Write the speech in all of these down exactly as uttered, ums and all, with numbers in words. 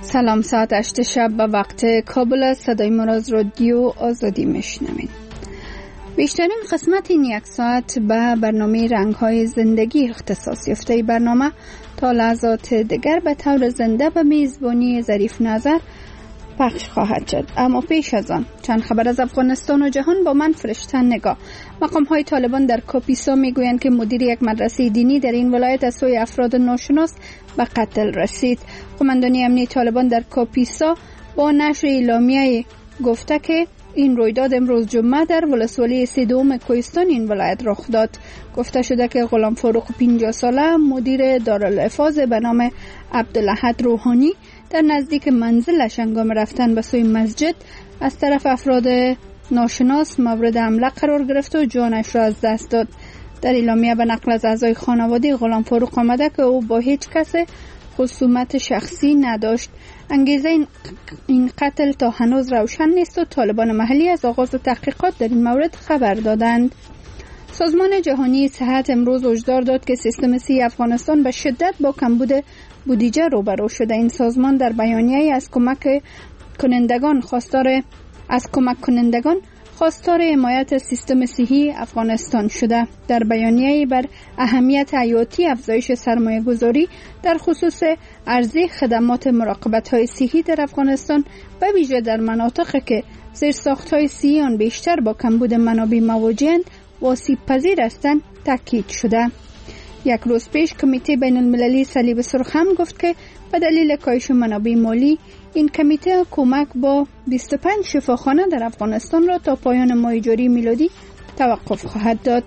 سلام، ساعت هشت شب به وقت کابل. صدای ما را از رادیو آزادی میشنوین. بیشترین قسمت این یک ساعت به برنامه رنگ‌های زندگی اختصاص یافته. برنامه تا لحظات دیگر به طور زنده به میزبانی ظریف نظر پخش خواهد شد. اما پیش از آن چند خبر از افغانستان و جهان با من فرشته نگاه. مقام‌های طالبان در کاپیسا میگویند که مدیر یک مدرسه دینی در این ولایت از سوی افراد ناشناس به قتل رسید. قماندانی امنیتی طالبان در کاپیسا با نشر اعلامیه گفته که این رویداد امروز جمعه در ولسوالی سیدوم کوهستان این ولایت رخ داد. گفته شده که غلام فاروق پنجاه ساله مدیر دارالحفاظ به نام عبدالاحد روحانی در نزدیک منزلش هنگام رفتن به سوی مسجد از طرف افراد ناشناس مورد حمله قرار گرفت و جانش را از دست داد. در اعلامیه به نقل از اعضای خانواده غلام فاروق آمده که او با هیچ کس خصومت شخصی نداشت. انگیزه این قتل تا هنوز روشن نیست و طالبان محلی از آغاز تحقیقات در این مورد خبر دادند. سازمان جهانی صحت امروز هشدار داد که سیستم صحی افغانستان به شدت با کمبود بودجه روبرو شده. این سازمان در بیانیه‌ای از کمک کنندگان خواستار از کمک کنندگان خواستار حمایت سیستم صحی افغانستان شده. در بیانیه‌ای بر اهمیت حیاتی افزایش سرمایه‌گذاری در خصوص عرضه خدمات مراقبت‌های صحی در افغانستان به ویژه در مناطقی که زیرساخت‌های صحی آن بیشتر با کمبود منابع مواجه‌اند و آسیب‌پذیر هستند تاکید شده. یک روز پیش کمیته بین المللی صلیب سرخ هم گفت که به دلیل کاهش منابع مالی این کمیته کمک با بیست و پنج شفاخانه در افغانستان را تا پایان ماه جاری میلادی توقف خواهد داد.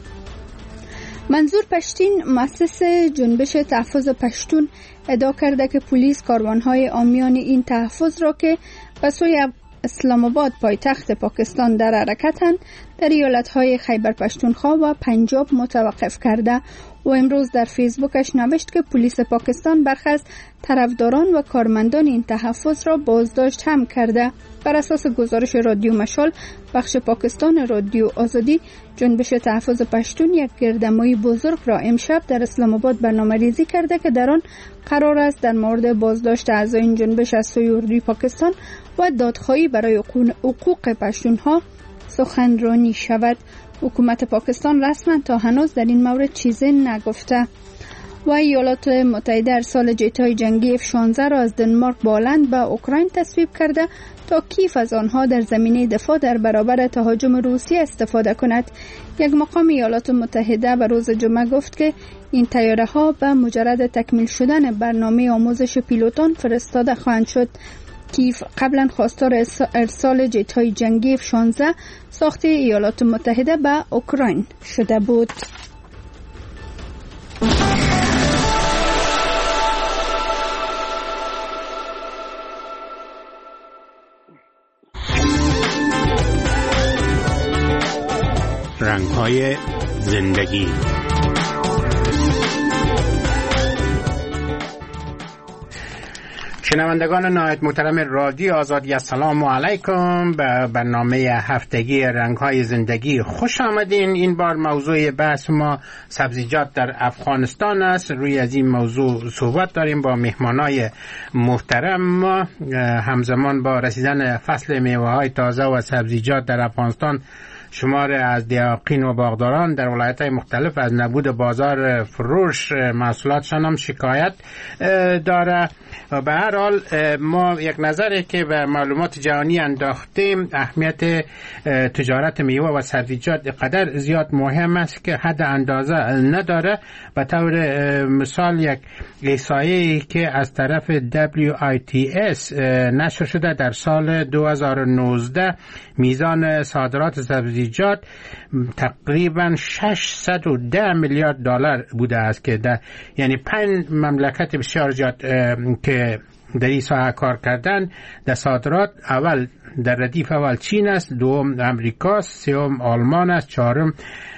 منظور پشتین مؤسس جنبش تحفظ پشتون ادعا کرده که پلیس کاروانهای عامیان این تحفظ را که به سوی اسلام آباد پایتخت پاکستان در حرکتند در ایالت‌های خیبر پشتونخوا و پنجاب متوقف کرده و امروز در فیسبوکش نوشت که پلیس پاکستان برخی از طرفداران و کارمندان این تحفظ را بازداشت هم کرده. بر اساس گزارش رادیو مشال بخش پاکستان رادیو آزادی، جنبش تحفظ پشتون یک گردهمایی بزرگ را امشب در اسلام آباد برنامه‌ریزی کرده که در آن قرار است در مورد بازداشت اعضای این جنبش از سوی اردوی پاکستان و دادخواهی برای حقوق پشتونها سخنرانی شود. حکومت پاکستان رسما تا هنوز در این مورد چیزی نگفته. و ایالات متحده ارسال جت‌های جنگی اف شانزده را از دنمارک بالند به اوکراین تصویب کرده تا کیف از آنها در زمینه دفاع در برابر تهاجم روسیه استفاده کند. یک مقام ایالات متحده به روز جمعه گفت که این طیاره ها به مجرد تکمیل شدن برنامه آموزش پیلوتان فرستاده خواهند شد. کیف قبلا خواستار ارسال جت‌های جنگی اف شانزده ساخت ایالات متحده به اوکراین شده بود. رنگ‌های زندگی. شنوندگان نهایت محترم رادیو آزادی، السلام علیکم. به برنامه هفتگی رنگ‌های زندگی خوش آمدین. این بار موضوع بحث ما سبزیجات در افغانستان است. روی از این موضوع صحبت داریم با مهمانای محترم ما. همزمان با رسیدن فصل میوه‌های تازه و سبزیجات در افغانستان، شمار از دیاقین و باغداران در ولایت‌های مختلف از نبود بازار فروش محصولاتشان هم شکایت داره. و به هر حال ما یک نظری که به معلومات جهانی انداختیم، اهمیت تجارت میوه و سبزیجات قدر زیاد مهم است که حد اندازه نداره. به طور مثال یک احصایه‌ای که از طرف دبلیو آی تی اس نشر شده، در سال دو هزار و نوزده میزان صادرات سبزیجات تقریبا ششصد و ده میلیارد دلار بوده است که در یعنی پنج مملکت بسیار زیاد که در این ساحه کار کردن در صادرات، اول در ردیف اول چین است، دوم امریکا است، سوم آلمان است، چهارم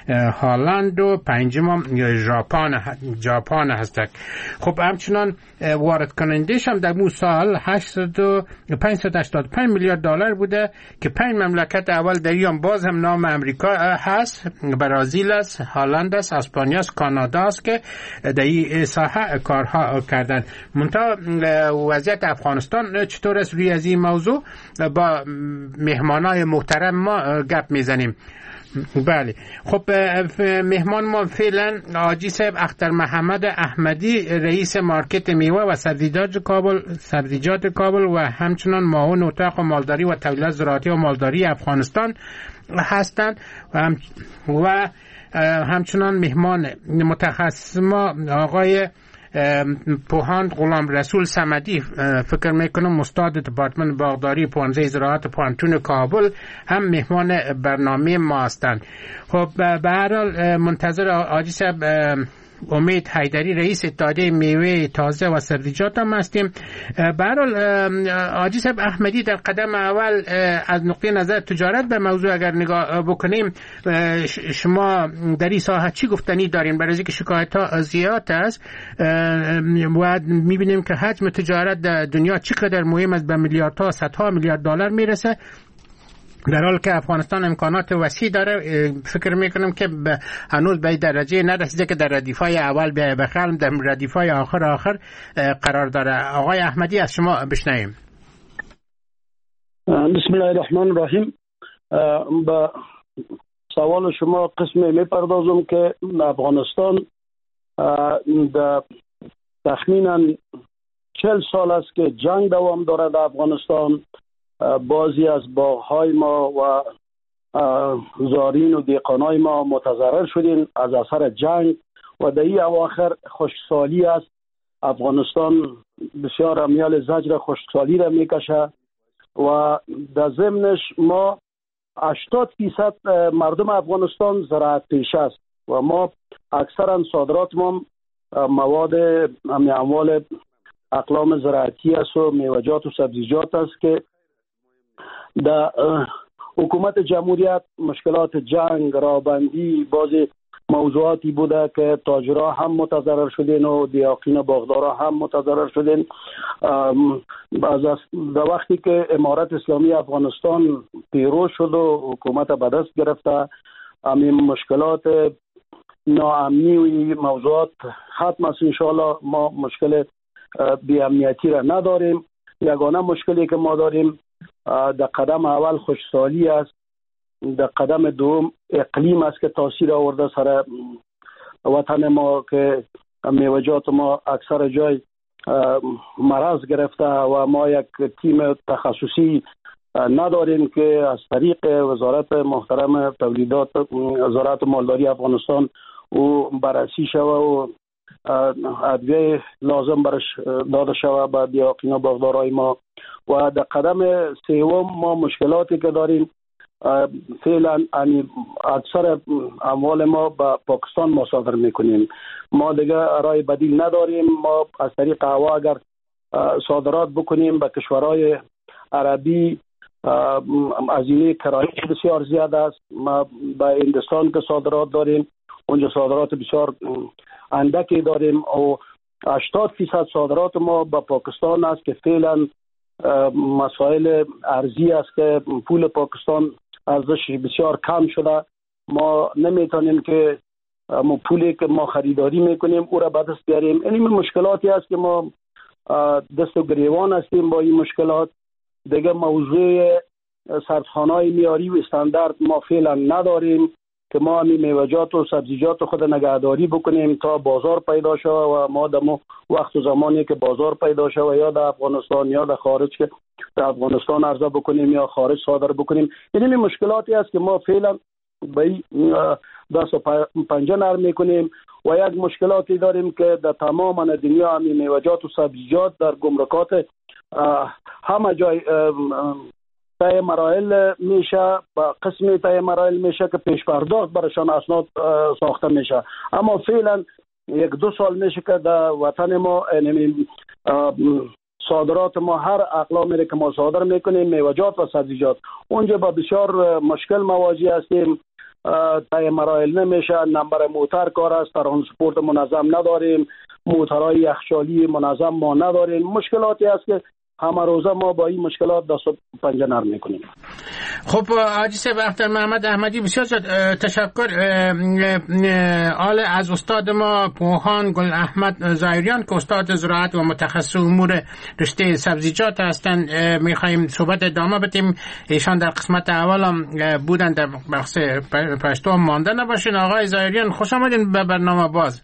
هالند و پنجم ژاپن ژاپن هستند. خب همچنان وارد کنندش هم در مو سال هشتصد و پانصد و هشتاد و پنج میلیارد دلار بوده که پنج مملکت اول در ایام باز هم نام امریکا هست، برزیل است، هالند است، اسپانیا است، کانادا است که در این ساحه کارها کردن. منتها وضعیت افغانستان چطور است؟ روی از این موضوع با مهمانای محترم ما گپ میزنیم. بله، خب مهمان ما فعلا حاجی صاحب اختر محمد احمدی، رئیس مارکت میوه و سبزیجات کابل سبزیجات کابل و همچنان معاون اتاق مالداری و تولیدات زراعتی و مالداری افغانستان هستند و, هم و همچنان مهمان متخصص ما آقای پوهاند غلام رسول صمدی، فکر میکنم استاد دپارتمان باغداری پانزده زراعت پانتون کابل، هم مهمان برنامه ما هستند. خب به هر حال منتظر حاجی صاحب امید حیدری، رئیس اتحادیه میوه تازه و سبزیجات هم هستیم. به هر حال حاجی صاحب احمدی، در قدم اول از نقطه نظر تجارت به موضوع اگر نگاه بکنیم، شما در این ساحه چی گفتنی دارین؟ برای اینکه شکایت ها زیاد است و میبینیم که حجم تجارت در دنیا چقدر مهم است، به میلیاردها صدها میلیارد دلار میرسه، در حالی که افغانستان امکانات وسیع داره. فکر میکنم که هنوز به درجه نرسیده که در ردیفای اول به بخلم، در ردیفای آخر آخر قرار داره. آقای احمدی از شما بشنویم. بسم الله الرحمن الرحیم. با سوال شما قسم میپردازم که افغانستان در تخمینا چهل سال است که جنگ دوام داره در افغانستان. بعضی از باغ‌های ما و زارین و دیقانای ما متضرر شدین از اثر جنگ و در این اواخر خشکسالی است. افغانستان بسیار امیال زجر خشکسالی را میکشه و در ضمنش ما هشتاد فیصد مردم افغانستان زراعت پیشه است و ما اکثرا صادرات ما مواد اموال اقلام زراعتی است و میوه‌جات و سبزیجات است که در حکومت جمهوریت مشکلات جنگ، رابندی، بعضی موضوعاتی بوده که تاجرها هم متضرر شدین و دیاقین باغدارا هم متضرر شدین. در وقتی که امارت اسلامی افغانستان پیروز شد و حکومت به دست گرفته، همین مشکلات ناامنی و موضوعات ختم است. انشاءالله ما مشکل بی امنیتی را نداریم. یگانه مشکلی که ما داریم در قدم اول خشکسالی است، در قدم دوم اقلیم است که تاثیر آورده سر وطن ما که میوه‌جات ما اکثر جای مرض گرفته و ما یک تیم تخصصی نداریم که از طریق وزارت محترم تولیدات وزارت مالداری افغانستان او بررسی شوه و ادویه لازم برش داده شوه به دیاقین باغدارای ما. و در قدم سوم ما مشکلاتی که داریم فعلا اکثر اموال ما به پاکستان مصادره میکنیم. ما دیگه راه بدیل نداریم. ما از طریق هوا اگر صادرات بکنیم به کشورهای عربی هزینه کرایه بسیار زیاد است. ما به هندوستان که صادرات داریم اونجا صادرات بسیار اندکی داریم و هشتاد فیصد صادرات ما به پاکستان است که فعلا مسائل ارزی است که پول پاکستان ارزش بسیار کم شده. ما نمیتونیم که ما پولی که ما خریداری میکنیم او را به دست بیاریم. این مشکلاتی است که ما دست و گریوان هستیم با این مشکلات. دیگه موضوع سردخانه‌های معیاری و استاندارد ما فعلا نداریم که ما همین میوه‌جات و سبزیجات خود نگهداری بکنیم تا بازار پیدا شود و ما در وقت و زمانی که بازار پیدا شود یا در افغانستان یا در خارج که در افغانستان عرضه بکنیم یا خارج صادر بکنیم. این مشکلاتی است که ما فعلا به دست و پنجه نرم میکنیم و یک مشکلاتی داریم که در تمام دنیا همین میوه‌جات و سبزیجات در گمرکات همه جای تای مراحل میشه با قسمی تای مراحل میشه که پیش پرداخت برشان اسناد ساخته میشه. اما فعلا یک دو سال میشه که در وطن ما صادرات ما هر اقلامی که ما صادر میکنیم میوه‌جات و سبزیجات اونجا با بسیار مشکل مواجه هستیم. طی مراحل نمیشه. نمبر موتر کار است، ترانسپورت منظم نداریم، موترهای یخچالی منظم ما نداریم. مشکلاتی است که همه روزه ما با این مشکلات دست و پنجه نرم میکنیم. خب حاجی صاحب اختر محمد احمدی بسیار تشکر آل از استاد ما پوهان گل احمد ظاهریان که استاد زراعت و متخصص امور رشته سبزیجات هستند. میخوایم صحبت ادامه بدیم. ایشان در قسمت اول هم بودن، در بخش پشتو هم مانده نباشین. آقای ظاهریان خوش آمدین به برنامه باز.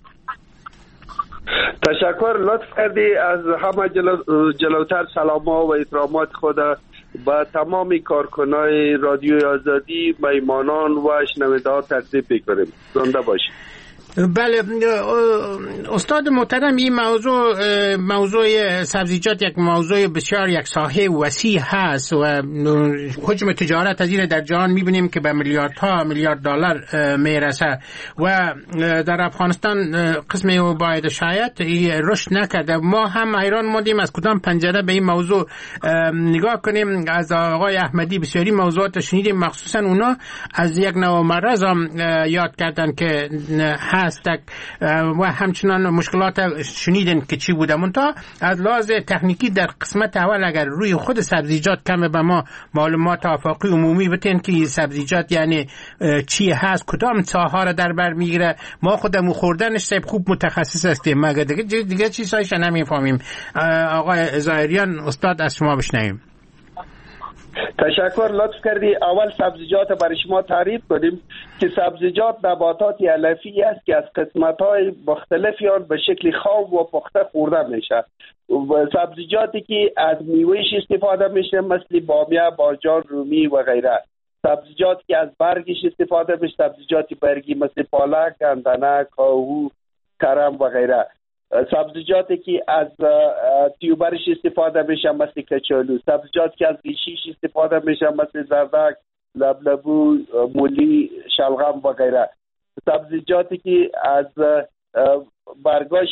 تشکر، لطف کردی. از همه جلو جلوتر سلام ها و احترامات خود به تمام کارکنای رادیوی آزادی، میهمانان و شنونده ها تقدیم می‌کنیم. زنده باشید. بله استاد محترم، این موضوع موضوع سبزیجات یک موضوع بسیار یک ساحه وسیع هست و حجم تجارت از این در جهان میبینیم که به میلیاردها میلیارد دلار میرسه و در افغانستان قسمی باید شاید رشد نکرده. ما هم حیران ماندیم از کدام پنجره به این موضوع نگاه کنیم. از آقای احمدی بسیاری موضوعات شنیدیم، مخصوصا اونا از یک نوع مرض هم یاد کردن که هست و همچنان مشکلات شنیدن که چی بوده. منتها از لحاظ تکنیکی در قسمت اول اگر روی خود سبزیجات کم به ما معلومات آفاقی عمومی بتین که سبزیجات یعنی چی هست، کدام ساحه را در بر میگیره. ما خودمون خوردنش سب خوب متخصص هستیم، مگه دیگه دیگه چیزایش نمیفهمیم. آقای ظاهریان استاد از شما بشنویم. تشکر، لطف کردی. اول سبزیجات برای شما تعریف کنیم که سبزیجات نباتاتی علفی است که از قسمت‌های مختلفی آن به شکل خام و پخته خورده میشه. سبزیجاتی که از میوهش استفاده میشه مثل بامیه، باجان، رومی و غیره. سبزیجاتی که از برگش استفاده میشه، سبزیجات برگی مثل پالک، گندنه، کاهو، کرم و غیره. سبزیجاتی که از تیوبرش استفاده میشه مثل کچالو. سبزیجاتی که از ریشیش استفاده میشه مثل زردک، لبلبو، مولی، شلغم و غیره. سبزیجاتی که از برگاش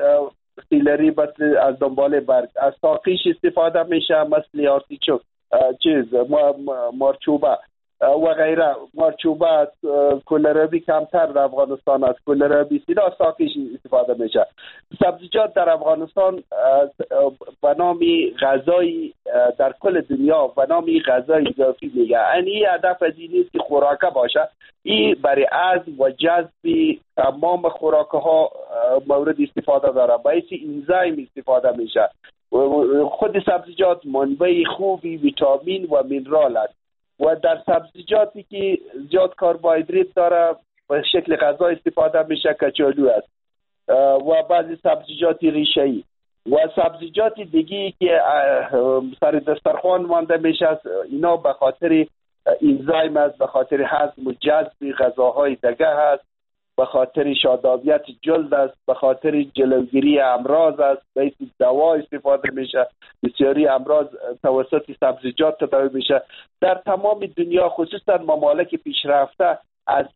سیلری مثل از دنبال برگ. از ساقیش استفاده میشه مثل آرتیچوک، چیز مارچوبه و غیره. مارچوبه از کلرابی کمتر در افغانستان است. کلرابی سیدا ساقیش استفاده میشه. سبزیجات در افغانستان به نام غذای در کل دنیا به نام غذای اضافی میگه. یعنی هدف از این نیست که خوراکه باشه، این برای هضم و جذب تمام خوراکه ها مورد استفاده داره. باعث انزیم استفاده میشه. خود سبزیجات منبع خوبی ویتامین و مینرال است و در سبزیجاتی که زیاد کربوهیدرات داره به شکل غذا استفاده میشه کچالو است و بعضی سبزیجات ریشه‌ای و سبزیجات دیگه که سر دسترخوان مانده میشه. اینا به خاطر انزیم است، به خاطر هضم و جذب غذاهای دیگه هست، به خاطر شادابیت جلد است، به خاطر جلوگیری امراض است، به دوا استفاده میشه. بسیاری امراض توسط سبزیجات تداوی میشه. در تمام دنیا خصوصا ممالک پیشرفته از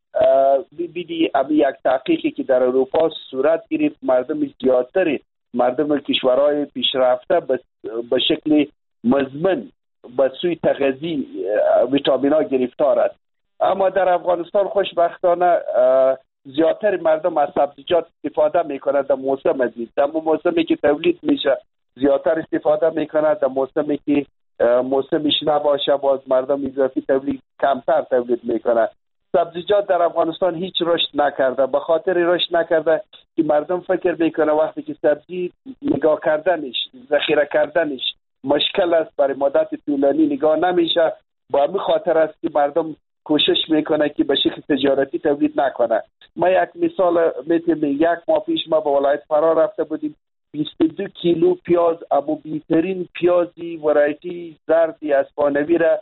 بیدی امی یک تحقیقی که در اروپا صورت گرفت، مردم زیادتری مردم کشورهای پیشرفته به شکل مزمن به سوی تغذیه ویتامین ها گرفتار است. اما در افغانستان خوشبختانه زیادتر مردم از سبزیجات استفاده میکنند. در موسم ازید در موسمی که تولید میشه زیادتر استفاده میکنند. در موسمی که موسمش نباشه باز مردم اضافی تولید کمتر تولید میکنند. سبزیجات در افغانستان هیچ رشد نکرده. به خاطر رشد نکرده که مردم فکر میکنه وقتی که سبزی نگاه کردنش، ذخیره کردنش مشکل است، برای مدت طولانی نگاه نمیشه. با همین خاطر است که مردم کوشش میکنه که به شکل تجارتی تولید نکنه. ما یک مثال میتونم، یک ماه پیش ما به ولایت فرا رفته بودیم، بیست و دو کیلو پیاز، ابو بیترین پیازی ورایتی زردی اسپانوی را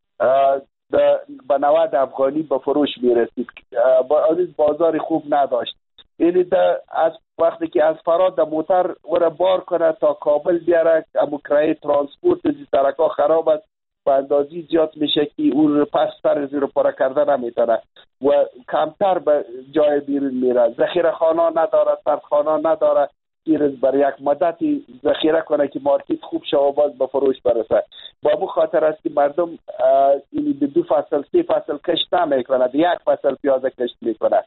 به نود افغانی به فروش میرسید. بازار خوب نداشت. یعنی از وقتی که از فراد موتر ور بار کنه تا کابل بیاره، امو کرایه ترانسپورت از سرکا خراب است، به اندازی زیاد میشه که اون پس سر زیر پاره کرده نمیتونه و کمتر به جای بیرون میره. ذخیره خانه نداره، سردخانه نداره. این برای یک مدتی ذخیره کنه که مارکت خوب شه و باز به فروش برسه. با مو خاطر است که مردم این دو فصل سه فصل کشت نمیکنه، یک فصل پیاز کشت میکنه.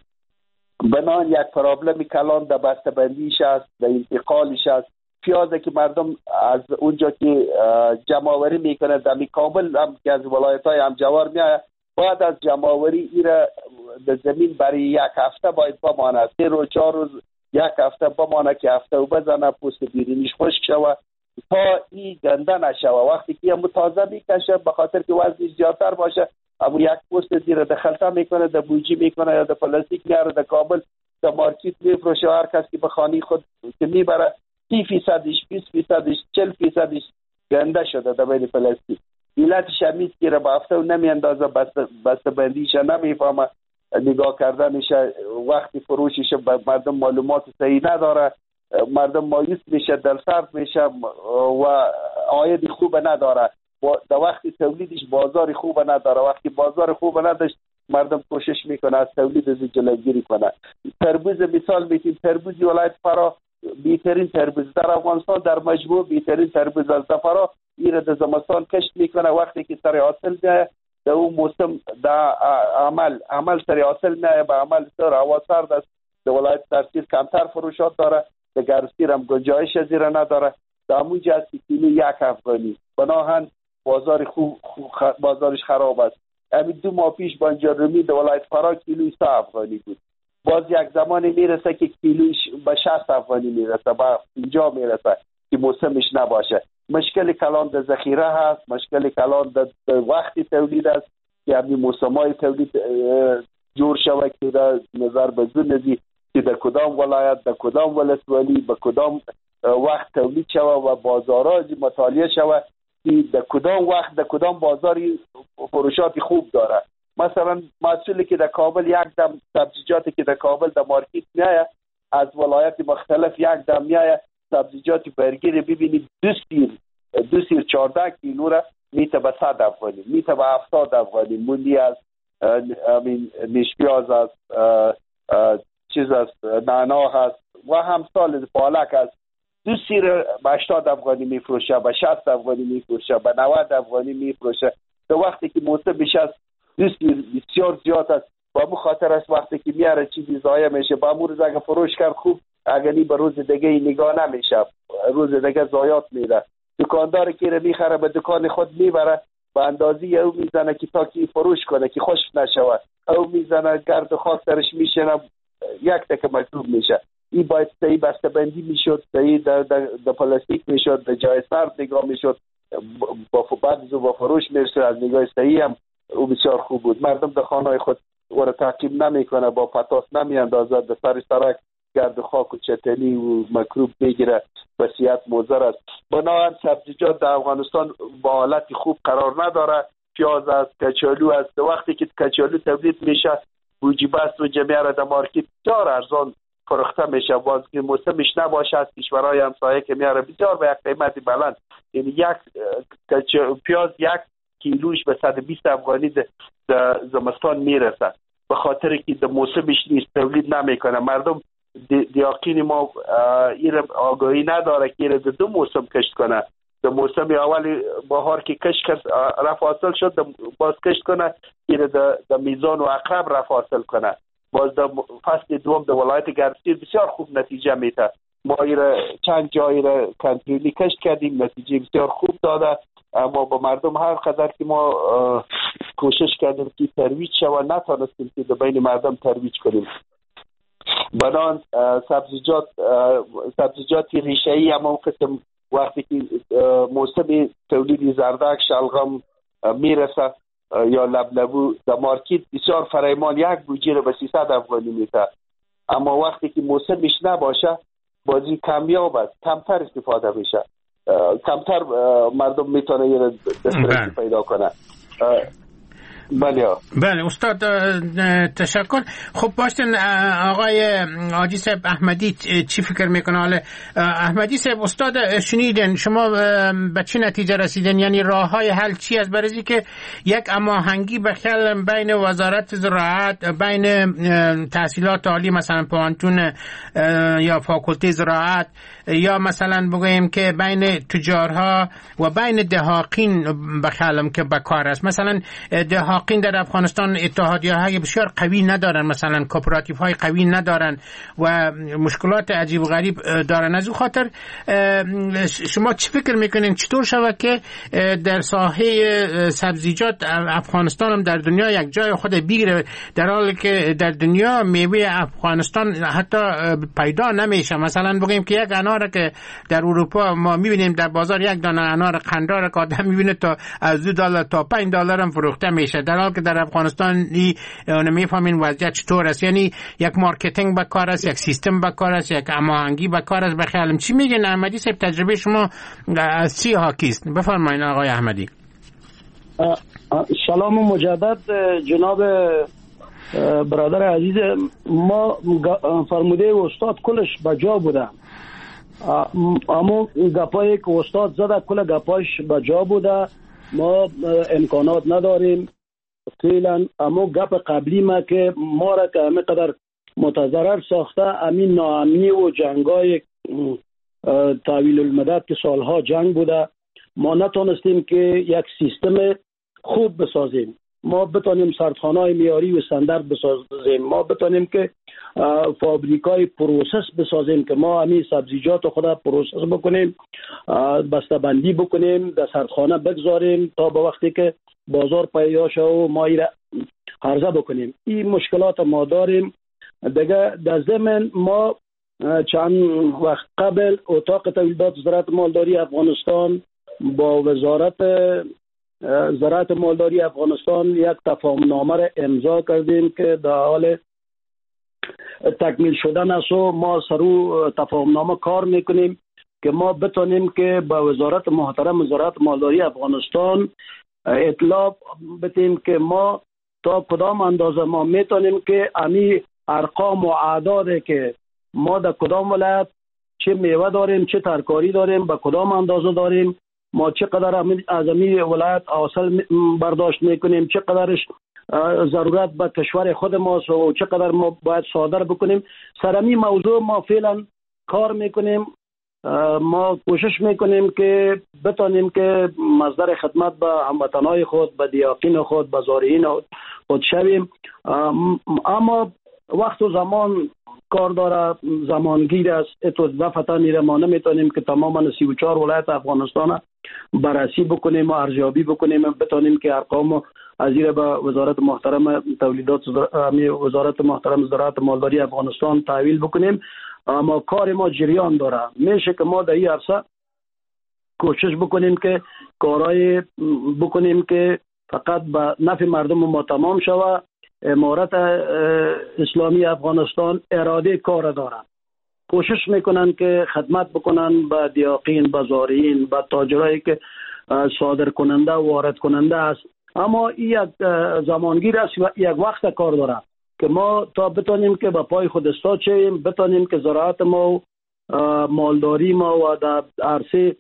بنان یک پرابلم کلان در بسته‌بندیش است، در انتقالش است. پیازه که مردم از اونجا که جمع‌آوری میکنه در کابل هم که از ولایت‌های همجوار میاد، بعد از جمع‌آوری ایره در زمین برای یک هفته باید بمانه، سه روز چهار روز یک هفته بمانه که هفته و بزنه، پوست بیرونیش خشک شوه تا این گنده نشوه. وقتی که هم تازه میکشه به خاطر که وزنش زیادتر باشه، اما یک پوست زیر دخلته میکنه، در بوجی میکنه یا در پلاستیک میاره، در کابل در مارکت میفروشه. هر کس که به خانه خود که میبره سی فیصدش بیست فیصدش چهل فیصدش گنده شده در بین پلاستیک. علتش همیست که را به هفته و نمیاندازه، بسته بندیش نمیفهمه، نگاه کردنش وقتی فروشش مردم معلومات صحیح نداره، مردم مایوس میشه، دلسرد میشه و عاید خوب نداره. در وقتی تولیدش بازار خوب نداره، وقتی بازار خوب نداشت مردم کوشش میکنه از تولید از جلوگیری کنه. تربوز مثال میتیم، تربوزی ولایت فرا بهترین تربوز در افغانستان، در مجموع بهترین تربوز از فرا ایره در زمستان کشت میکنه. وقتی که سر حاصل میاد در اون موسم در عمل عمل سر حاصل میاد، به عمل سر هوا سرد است، در ولایت سرسیر کمتر فروشات داره، در گرمسیر هم گنجایش زیره نداره. در همونجا است که کیلو یک افغانی. بناهن بازار خوب بازارش خراب است. همین دو ماه پیش بانجان رومی در ولایت فرا کیلو سه افغانی بود. باز یک زمانی میرسه که کیلوش به شصت افغانی میرسه، به اینجا میرسه که موسمش نباشه. مشکل کلان در ذخیره هست، مشکل کلان در وقتی تولید است که همین موسمای تولید جور شوه که در نظر بزنی که در کدام ولایت، در کدام ولسوالی، به کدام وقت تولید شوه و بازارها مطالعه شوه که در کدام وقت در کدام بازاری فروشات خوب داره. مثلا محصولی که در کابل یک دم، سبزیجاتی که در کابل در مارکت میایه از ولایت مختلف یک دم میایه، سبزیجات برگیر ببینید دو سیر دو سیر چهارده کیلو را میته به صد افغانی، میته به هفتاد افغانی. مولی است، امین نیش پیاز است، چیز است، نعنا هست و همسال پالک است. دو سیر به هشتاد افغانی میفروشه، به شصت افغانی میفروشه، به نود افغانی میفروشه. در وقتی که موسم بیش از دو سیر بسیار زیاد است. با مو خاطر است وقتی که میاره چیزی ضایع میشه، با امروز اگه فروش کرد خوب، اگه نی به روز دیگه نگاه نمیشه، روز دیگه ضایعات میره. دکاندار که میخره به دکان خود میبره، به اندازه او میزنه که تا کی فروش کنه که خشک نشود، او میزنه گرد و خاک درش میشنه، یک تک مکروب میشه. این باید صحیح بسته بندی میشد، صحیح در, در, در پلاستیک میشد، در جای سرد نگاه میشد، با بعد با فروش میرسه از نگاه صحیح هم او بسیار خوب بود. مردم در خانه خود او را تعقیب نمیکنه، با پتاس نمیاندازد، در سر سرک گرد و خاک و چتنی و مکروب میگیره، وصیت مضر است. بنابراین سبزیجات در افغانستان با حالت خوب قرار نداره. پیاز است، کچالو است. وقتی که کچالو تولید میشه بوجی بست و جمیره در مارکت بسیار ارزان فروخته میشه. باز که موسمش نباشه از کشورهای همسایه که میاره بسیار به یک قیمت بلند، یعنی یک پیاز یک کیلوش به صد و بیست افغانی در زمستان میرسه، به خاطر که در موسمش نیست، تولید نمیکنه. مردم دیاقین ما این آگاهی نداره که این دو موسم کشت کنه. در موسم اول بهار که کشت کرد رفع حاصل شد، باز کشت کنه این در میزان و عقرب رفع حاصل کنه. باز در فصل دوم در ولایت گرمسیر بسیار خوب نتیجه میده. ما این چند جایی را کنترلی کشت کردیم، نتیجه بسیار خوب داده. اما با مردم هر قدر که ما کوشش کردیم که ترویج شود، نتونستیم که در بین مردم ترویج کنیم. بنان سبزیجات سبزیجاتی ریشه‌ای هم قسم وقتی که موسم تولید زردک، شلغم میرسه یا لبلبو در مارکت بسیار فرایمان یک بوجه رو به سیصد افغانی میده. اما وقتی که موسمش نباشه بازی کمیاب است، کمتر استفاده میشه، کمتر مردم میتونه یه دسترسی پیدا کنه. بله بله استاد تشکر. خب باشین آقای حاجی صاحب احمدی چی فکر میکنه؟ حالا احمدی صاحب استاد شنیدن شما به چه نتیجه رسیدن؟ یعنی راه های حل چی است برای که یک هماهنگی بخل بین وزارت زراعت، بین تحصیلات عالی مثلا پوانتون یا فاکولته زراعت، یا مثلا بگوییم که بین تجارها و بین دهاقین بخلم که بکار است؟ مثلا دهاقین در افغانستان اتحادیه های بسیار قوی ندارن، مثلا کوپراتیو های قوی ندارن و مشکلات عجیب و غریب دارن. از او خاطر شما چی فکر میکنین چطور شود که در ساحه سبزیجات افغانستان هم در دنیا یک جای خود بگیره، در حالی که در دنیا میوه افغانستان حتی پیدا نمیشه؟ مثلا بگیم که یک انار که در اروپا ما میبینیم در بازار یک دانه انار قندار که آدم میبینه تا از دو دلار تا پنج دلار هم فروخته میشه، در حالی که در افغانستان نمیفهمین وضعیت چطور است. یعنی یک مارکتینگ بکار است، یک سیستم بکار است، یک هماهنگی بکار است. بخیالم چی میگن احمدی صاحب؟ تجربه شما از چی حاکیست؟ بفرمایید آقای احمدی. سلام و مجدد جناب برادر عزیز. ما فرموده استاد کلش بجا بوده، اما گپایی که استاد زده کل گپاش بجا بوده. ما امکانات نداریم فعلا، اما گپ قبلی ما که ما را که همه قدر متضرر ساخته امین ناامنی و جنگای طویل المدت که سالها جنگ بوده، ما نتونستیم که یک سیستم خوب بسازیم. ما بتونیم سردخانه‌های معیاری و استاندارد بسازیم، ما بتونیم که فابریکای پروسس بسازیم که ما همین سبزیجات خود پروسس بکنیم، بسته‌بندی بکنیم، در سردخانه بگذاریم تا به وقتی که بازار پیدا شه و ما ایره عرضه بکنیم. این مشکلات ما داریم. دیگه در ضمن ما چند وقت قبل اتاق تولیدات زراعت مالداری افغانستان با وزارت زراعت مالداری افغانستان یک تفاهمنامه را امضا کردیم که در حال تکمیل شدن است و ما سرو تفاهمنامه کار میکنیم که ما بتونیم که با وزارت محترم زراعت مالداری افغانستان اطلاع بدیم که ما تا کدام اندازه ما میتونیم که امی ارقام و اعداد که ما در کدام ولایت چه میوه داریم، چه ترکاری داریم، به کدام اندازه داریم، ما چقدر از امی ولایت حاصل برداشت میکنیم، چقدرش ضرورت به کشور خود ماست و چقدر ما باید صادر بکنیم. سرمی موضوع ما فعلا کار میکنیم. ما کوشش میکنیم که بتانیم که مصدر خدمت به هموطنهای خود، به دیاقین خود، به زارعین خود شویم، اما وقت و زمان کار داره، زمانگیر است. اتو دفعتا میره ما نمیتونیم که تماما سی و چهار ولایت افغانستان بررسی بکنیم و ارزیابی بکنیم، بتونیم که ارقام از زیر به وزارت محترم تولیدات وزارت محترم زراعت مالداری افغانستان تحویل بکنیم. اما کار ما جریان داره. میشه که ما در این عرصه کوشش بکنیم که کارهای بکنیم که فقط به نفع مردم ما تمام شوه. امارت اسلامی افغانستان اراده کار داره، کوشش میکنن که خدمت بکنن به دیاقین، به زارعین، به تاجرایی که صادر کننده و وارد کننده است. اما این یک زمانگیر است و یک وقت کار داره که ما تا بتونیم که به پای خود استاد شویم، بتونیم که زراعت ما و مالداری ما و در عرصه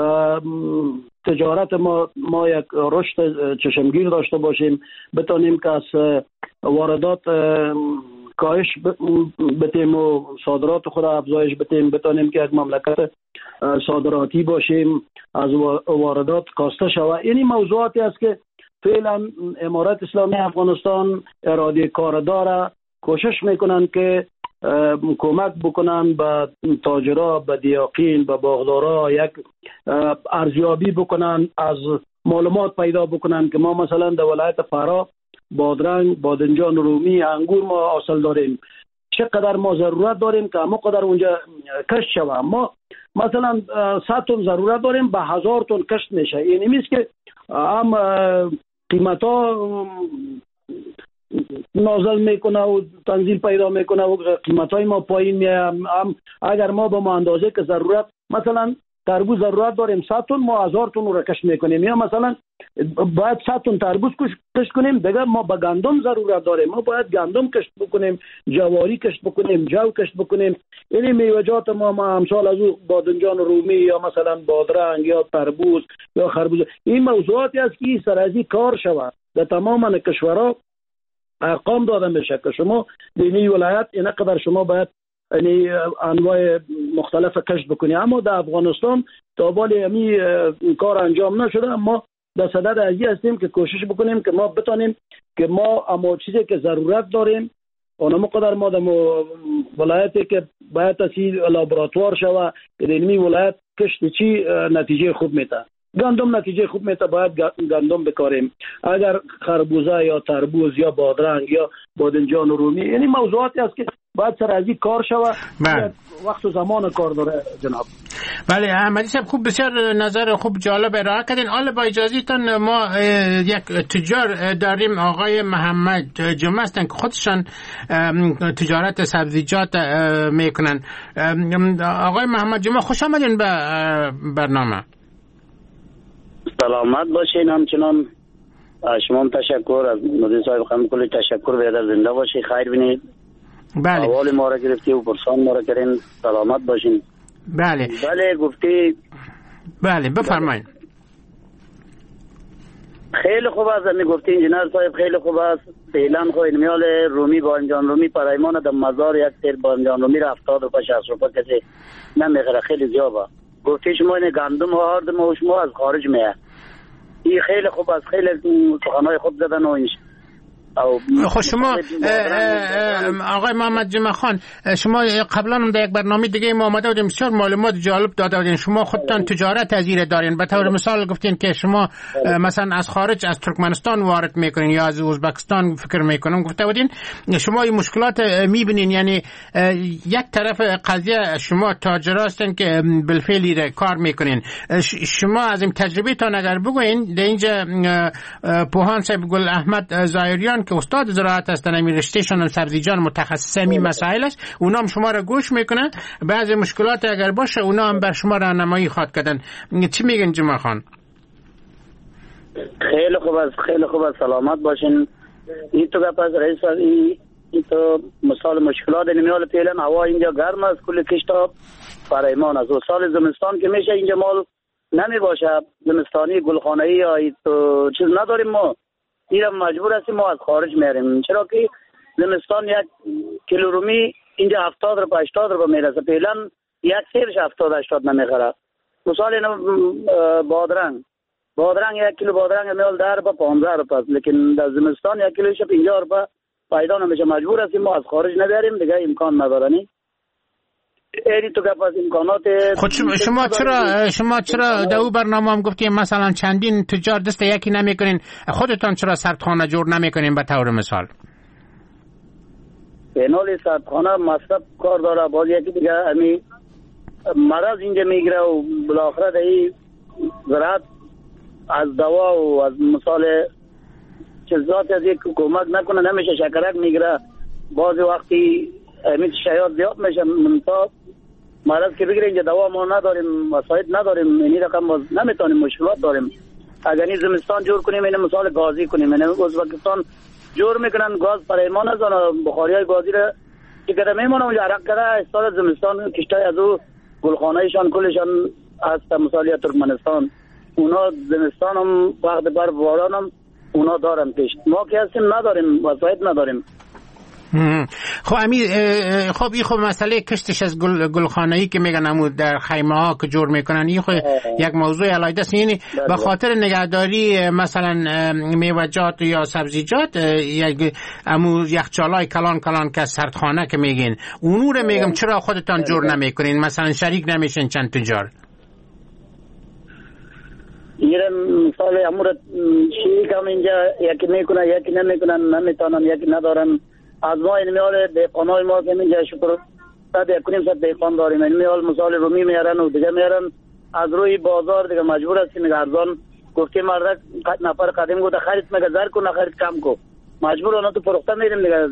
تجارت ما ما یک رشد چشمگیر داشته باشیم، بتونیم که از واردات کاهش بتیم و صادرات خود افزایش بتیم، بتونیم که یک مملکت صادراتی باشیم، از واردات کاسته شود. یعنی موضوعاتی است که فعلا امارت اسلامی افغانستان اراده کار داره، کوشش میکنن که کمک بکنن به تاجرها، به دیاقین، به باغدارا، یک ارزیابی بکنن، از معلومات پیدا بکنن که ما مثلا در ولایت فرا بادرنگ، بادنجان رومی، انگور ما حاصل داریم، چقدر ما ضرورت داریم که همه قدر اونجا کشت شود. ما مثلا صد تن ضرورت داریم، به هزار تن کشت میشه. یعنی میست که هم قیمت ها نازل میکنه و تنزیل پیدا میکنه و قیمت های ما پایین میه. هم اگر ما به ما اندازه که ضرورت مثلا تربوز ضرورت داریم صد تن، ما هزار تن رو کشت میکنیم. یا مثلا باید صد تن تربوز کشت کنیم، دیگه ما به گندم ضرورت داریم، ما باید گندم کشت بکنیم، جواری کشت بکنیم، جو کشت بکنیم. یعنی میوه‌جات ما ما امثال از او بادنجان رومی یا مثلا بادرنگ یا تربوز یا خربوز، این موضوعاتی است که سرازی کار شود در تمام کشورها ارقام داده میشه که شما در این ولایت اینقدر شما باید یعنی انواع مختلف کشت بکنی. اما در افغانستان تا بالی همی کار انجام نشده. ما در صدد ازی هستیم که کوشش بکنیم که ما بتانیم که ما اما چیزی که ضرورت داریم اونم قدر ما در ولایتی که باید تسی لابراتوار شوه که در این ولایت کشت چی نتیجه خوب میده، گندم نتیجه خوب میده، باید گندم بکاریم. اگر خربوزه یا تربوز یا بادرنگ یا بادنجان رومی، یعنی موضوعاتی است که باید سر ازی کار شوه. وقت و زمان کار داره جناب. بله احمدی صاحب خوب بسیار نظر خوب جالب ارائه کردین. حالا با اجازهتون ما یک تجار داریم، آقای محمد جمعه هستن که خودشان تجارت سبزیجات میکنن. آقای محمد جمعه خوش آمدین به برنامه. سلامت باشین. همچنان شما هم تشکر از مدیر صاحب خانم، کلی تشکر بیادر زنده باشی، خیر بینید. بله. اول ما را گرفتی و پرسان ما را کردین، سلامت باشین. بله. بله گفتی. بله بفرمایید. خیلی خوب است می گفتی انجینر صاحب، خیلی خوب است. فعلا خو میال رومی با انجام رومی پرایمان در مزار یک تیر با انجام رومی را هفتاد و شصت روپا کسی نمیخره، خیلی زیاده. گفتی شما این گندم و آرد ما شما از خارج میه، این خیلی خوب است. خیلی سخنهای خوب زدن و اینش. خب شما آقای محمد جمعه خان، شما قبلا هم در یک برنامه دیگه ما آمده بودیم، بسیار معلومات جالب داده بودین. شما خودتان تجارت ازیره دارین، به طور مثال گفتین که شما مثلا از خارج از ترکمنستان وارد میکنین یا از ازبکستان فکر میکنم گفته بودین. شما این مشکلات میبینین، یعنی یک طرف قضیه شما تاجر هستین که بالفعل کار میکنین. شما از این تجربه تان اگر بگوین، در اینجا پوهان صاحب گل احمد ظاهریان که استاد زراعت هستن، همین رشتهشون سبزیجات متخصص می مسائلش، اونا هم شما را گوش میکنن، بعضی مشکلات اگر باشه اونا هم بر شما راهنمایی خواهد کردن. چی میگن جمعه خان؟ خیلی خوب است، خیلی خوب است، سلامت باشین. این تو گپ از رئیس این این تو مثال مشکلات نمیال پیلن. هوا اینجا گرم است، کل کشتاب فرایمان است. و سال زمستان که میشه اینجا مال نمی باشه، زمستانی گلخانه‌ای یا تو چیز نداریم. ما ایران مجبور هستیم ما از خارج میاریم، چرا که زمستان یک کیلو رومی اینجا هفتاد روپا هشتاد روپا میرسه، فعلا یک سیرش هفتاد هشتاد نمیخره. مثال اینا بادرنگ بادرنگ یک کیلو بادرنگ میال ده روپا پانزده روپا، لیکن در زمستان یک کیلوش پنجاه روپا پیدا نمیشه. مجبور هستیم ما از خارج نبریم، دیگه امکان ندارنی. ایری تو گپ از امکانات. خود شما چرا شما چرا در او برنامه هم گفتیم مثلا چندین تجار دست یکی نمیکنین، خودتان چرا سردخانه جور نمیکنین به طور مثال؟ بنال سردخانه مصرف کار داره، باز یکی دیگه امی مرض اینجا میگیره و بالاخره در زراعت از دوا و از مثال چیزات از یک کمک نکنه نمیشه، شکرک میگیره، بعضی وقتی امی شیاد زیاد میشه، منطقه مرض که بگیره اینجا دوا ما نداریم، وسایل نداریم، اینی رقم باز نمیتونیم، مشکلات داریم. اگر این زمستان جور کنیم این مثال گازی کنیم، این ازبکستان جور میکنن گاز برای ما نزانه، بخاری های گازی را که کده میمونه اونجا عرق کده استاد زمستان کشتای از او گلخانهشان کلشان هست. مثالی ترکمنستان اونا زمستان هم وقت بر باران هم اونا دارن کشت، ما که هستیم نداریم، وسایل نداریم. خب امی خب این خب مسئله کشتش از گل گلخانه‌ای که میگن امو در خیمه ها که جور میکنن، این خب یک موضوع علیحده است. یعنی به خاطر نگهداری مثلا میوه‌جات یا سبزیجات یک امو یخچالای کلان کلان که سردخانه که میگین اونو رو میگم چرا خودتان جور نمیکنین، مثلا شریک نمیشین چند تجار؟ یه مثال امور شریک هم اینجا یکی میکنن یکی نمیکنن، نمیتونن یکی ندارن. از ما این میال دیقانای ما که اینجا شکر صد یک کنیم صد دیقان داریم، این میال مثال رومی میارن و دیگه میارن از روی بازار، دیگه مجبور هستیم میگه ارزان. گفتیم مرد نفر قدیم گفته خرید میگه زر کن نخرید کم کو، مجبور اونا تو فروخته میریم دیگه،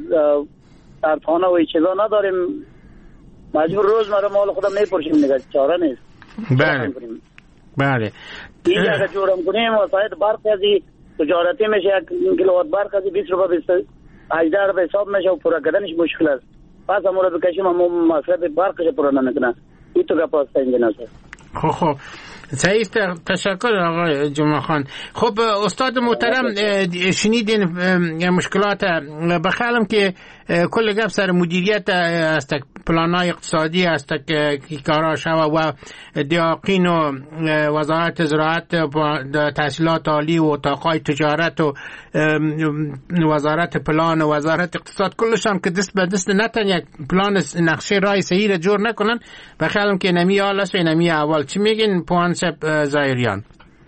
سردخانه و این چیزا نداریم، مجبور روز مرا مال خودم میپرشیم دیگه، چاره نیست. بله بله این اگه جورم کنیم وسایل برق از تجارتی میشه، یک کیلووات برق از بیست روپیه بیست هجده روپیه حساب میشه و پورا کردنش مشکل است. پس امور بکشیم اما مصرف برقش پورا نمیکنه. این تو گپ است انجینر. خب خب صحیح، تشکر آقای جمعه خان. خب استاد محترم، شنیدین مشکلات بخالم که کل گپ سر مدیریت است، پلان‌های اقتصادی است که کارا شوه و دیاقین و وزارت زراعت تحصیلات عالی و اتاقای تجارت و وزارت پلان و وزارت اقتصاد کلشان که دست به دست نتن یک پلان نقشه رای صحیح را جور نکنن. بخالم که نمی آل است و نمی اول. چی میگین پوانسب زایریان؟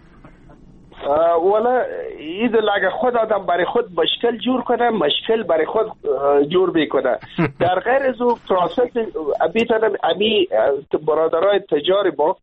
والا ایدل اگه خود آدم برای خود مشکل جور کنه، مشکل برای خود جور بکنه. در غیر از او پروسس ابیتن امی برادرای تجاری با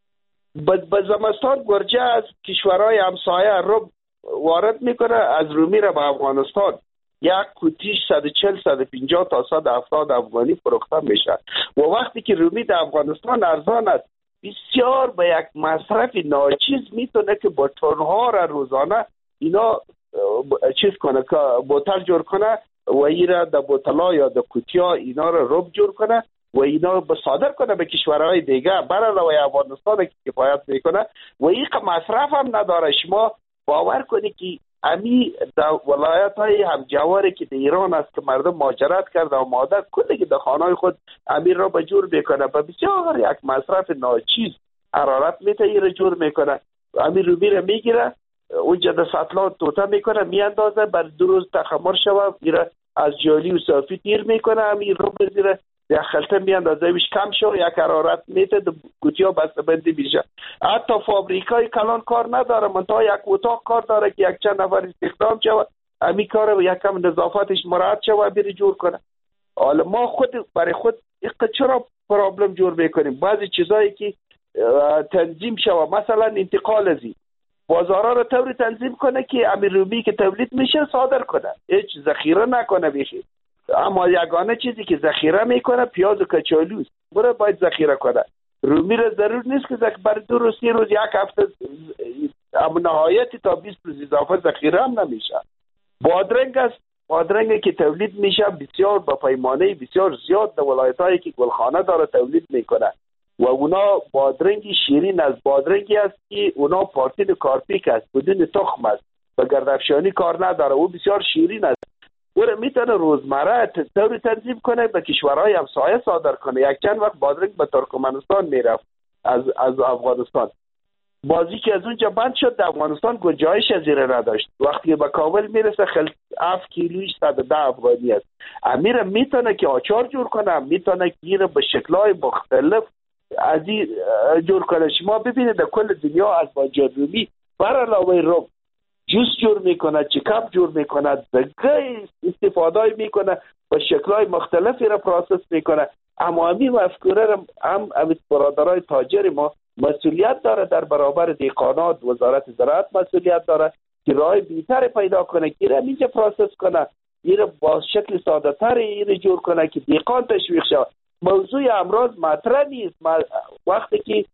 به زمستان گرجه از کشورهای همسایه رو وارد میکنه، از رو میره به افغانستان. یک کوتیش صد و چهل صد و پنجاه تا صد و هفتاد افغانی فروخته میشه و وقتی که رومی در افغانستان ارزان است، بسیار به یک مصرف ناچیز میتونه که با تنها را روزانه اینا چیز کنه که بوتل جور کنه و اینا در بوتلا یا در کوتیا اینا را رب جور کنه و اینا به صادر کنه به کشورهای دیگه بر علاوه افغانستان که کفایت میکنه و این مصرف هم نداره. شما باور کنید که امی در ولایت های همجواری که در ایران است که مردم مهاجرت کرده و مادر کلی که در خانه خود امیر را به جور میکنه به بسیار یک مصرف ناچیز حرارت میتایره جور میکنه. امیر رو میره میگیره اونجا در سطلات توته میکنه میاندازه بر دو روز تخمر شوه میره از جالی و صافی تیر میکنه امیر رو بزیره یک خلطه میاندازه ویش کم شو یک حرارت میته دو گوتیا بسته بندی میشه. حتی فابریکای کلان کار نداره منتها یک اتاق کار داره که یک چند نفر استخدام شوه امی کار یک کم نظافتش مراعات شوه بیره جور کنه. حالا ما خود برای خود چرا پرابلم جور میکنیم؟ بعضی چیزایی که تنظیم شوه مثلا انتقال ازی بازارها رو طوری تنظیم کنه که امیر رومی که تولید میشه صادر کنه، هیچ ذخیره نکنه بیخی. اما یگانه چیزی که ذخیره میکنه پیاز و کچالوست، برای باید ذخیره کنه. رومی را ضرور نیست که بر دو روز سی روز یک هفته اما نهایتی تا بیست روز اضافه ذخیره هم نمیشه. بادرنگ است، بادرنگی که تولید میشه بسیار با پیمانه بسیار زیاد در ولایتایی که گلخانه داره تولید میکنه و اونا بادرنگی شیرین از بادرنگی است که اونا پارتین کارپیک است بدون تخم است و گردافشانی کار نداره، او بسیار شیرین است. او میتونه روزمره طوری تنظیم کنه به کشورهای همسایه صادر کنه. یک چند وقت بادرنگ به ترکمنستان میرفت از از افغانستان، بازی که از اونجا بند شد در افغانستان گنجایش از زیر نداشت. وقتی به کابل میرسه خل هفت کیلویش صد و ده افغانی است. امیر میتونه که آچار جور کنه، میتونه که اینو به شکل‌های مختلف از این جور کنه. شما ببینید در کل دنیا از باجر رومی بر علاوه رب جوس جور میکنه، چکپ جور میکنه، دگه استفاده میکنه و شکل‌های مختلفی را پروسس میکنه. اما همین مفکوره هم هم برادرای تاجر ما مسئولیت داره در برابر دیقانات، وزارت زراعت مسئولیت داره که راه بی‌تر پیدا کنه که را اینجا پروسس کنه، این با شکل ساده تر این جور کنه که دیقان تشویق شه. موضوع امراض مطرح نیست. وقتی که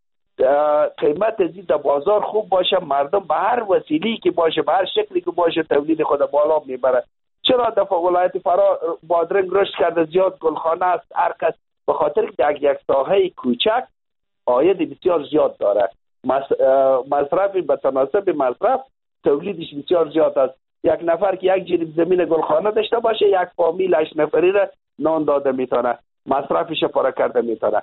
قیمت زی در بازار خوب باشه مردم به هر وسیله‌ای که باشه به هر شکلی که باشه تولید خود بالا میبره. چرا در ولایت فرا بادرنگ رشد کرده زیاد گلخانه است هر کس به خاطر که یک یک ساحه کوچک عاید بسیار زیاد داره، مصرف به تناسب مصرف تولیدش بسیار زیاد است. یک نفر که یک جریب زمین گلخانه داشته باشه یک فامیل هشت نفری را نان داده میتونه، مصرفش پاره کرده میتونه.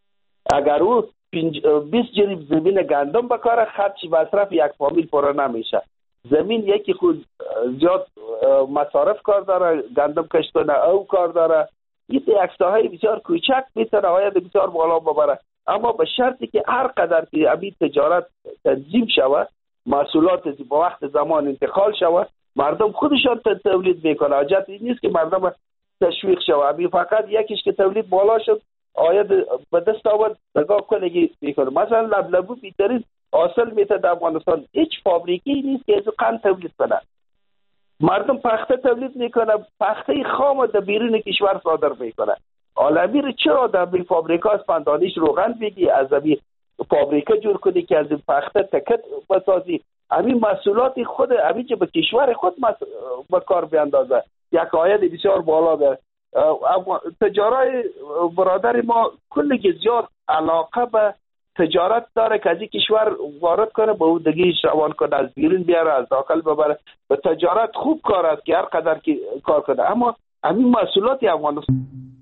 اگر او بیست جریب زمین گندم بکاره خرچ مصرف یک فامیل پاره نمیشه. زمین یکی خود زیاد مصارف کار داره، گندم کشتن او کار داره، این یک ساحه بسیار کوچک میتونه عاید بسیار بالا ببره. اما به شرطی که هر قدر که ابی تجارت تنظیم شود، محصولات با وقت زمان انتقال شود، مردم خودشان تولید میکنه. حاجت این نیست که مردم تشویق شود. ابی فقط یکیش که تولید بالا شد عاید به دست آورد نگاه کنگی میکنه. مثلا لبلبو بیترین حاصل میته در افغانستان، هیچ فابریکی نیست که از قند تولید کنه. مردم پخته تولید میکنه، پخته خام در بیرون کشور صادر میکنه. عالمی رو چرا در بی فابریکا از پندانیش روغن بگی، از بی فابریکه جور کنی که از پخته تکت بسازی. همین مسئولات خود همین که به کشور خود به کار بیاندازه یک عاید بسیار بالا داره. تجارای برادر ما کلی زیاد علاقه به تجارت داره که از این کشور وارد کنه به اون دیگه روان کنه، از بیرون بیاره، از داخل ببره. به تجارت خوب کار است که هر قدر که کار کنه، اما همین مسئولات افغانستان.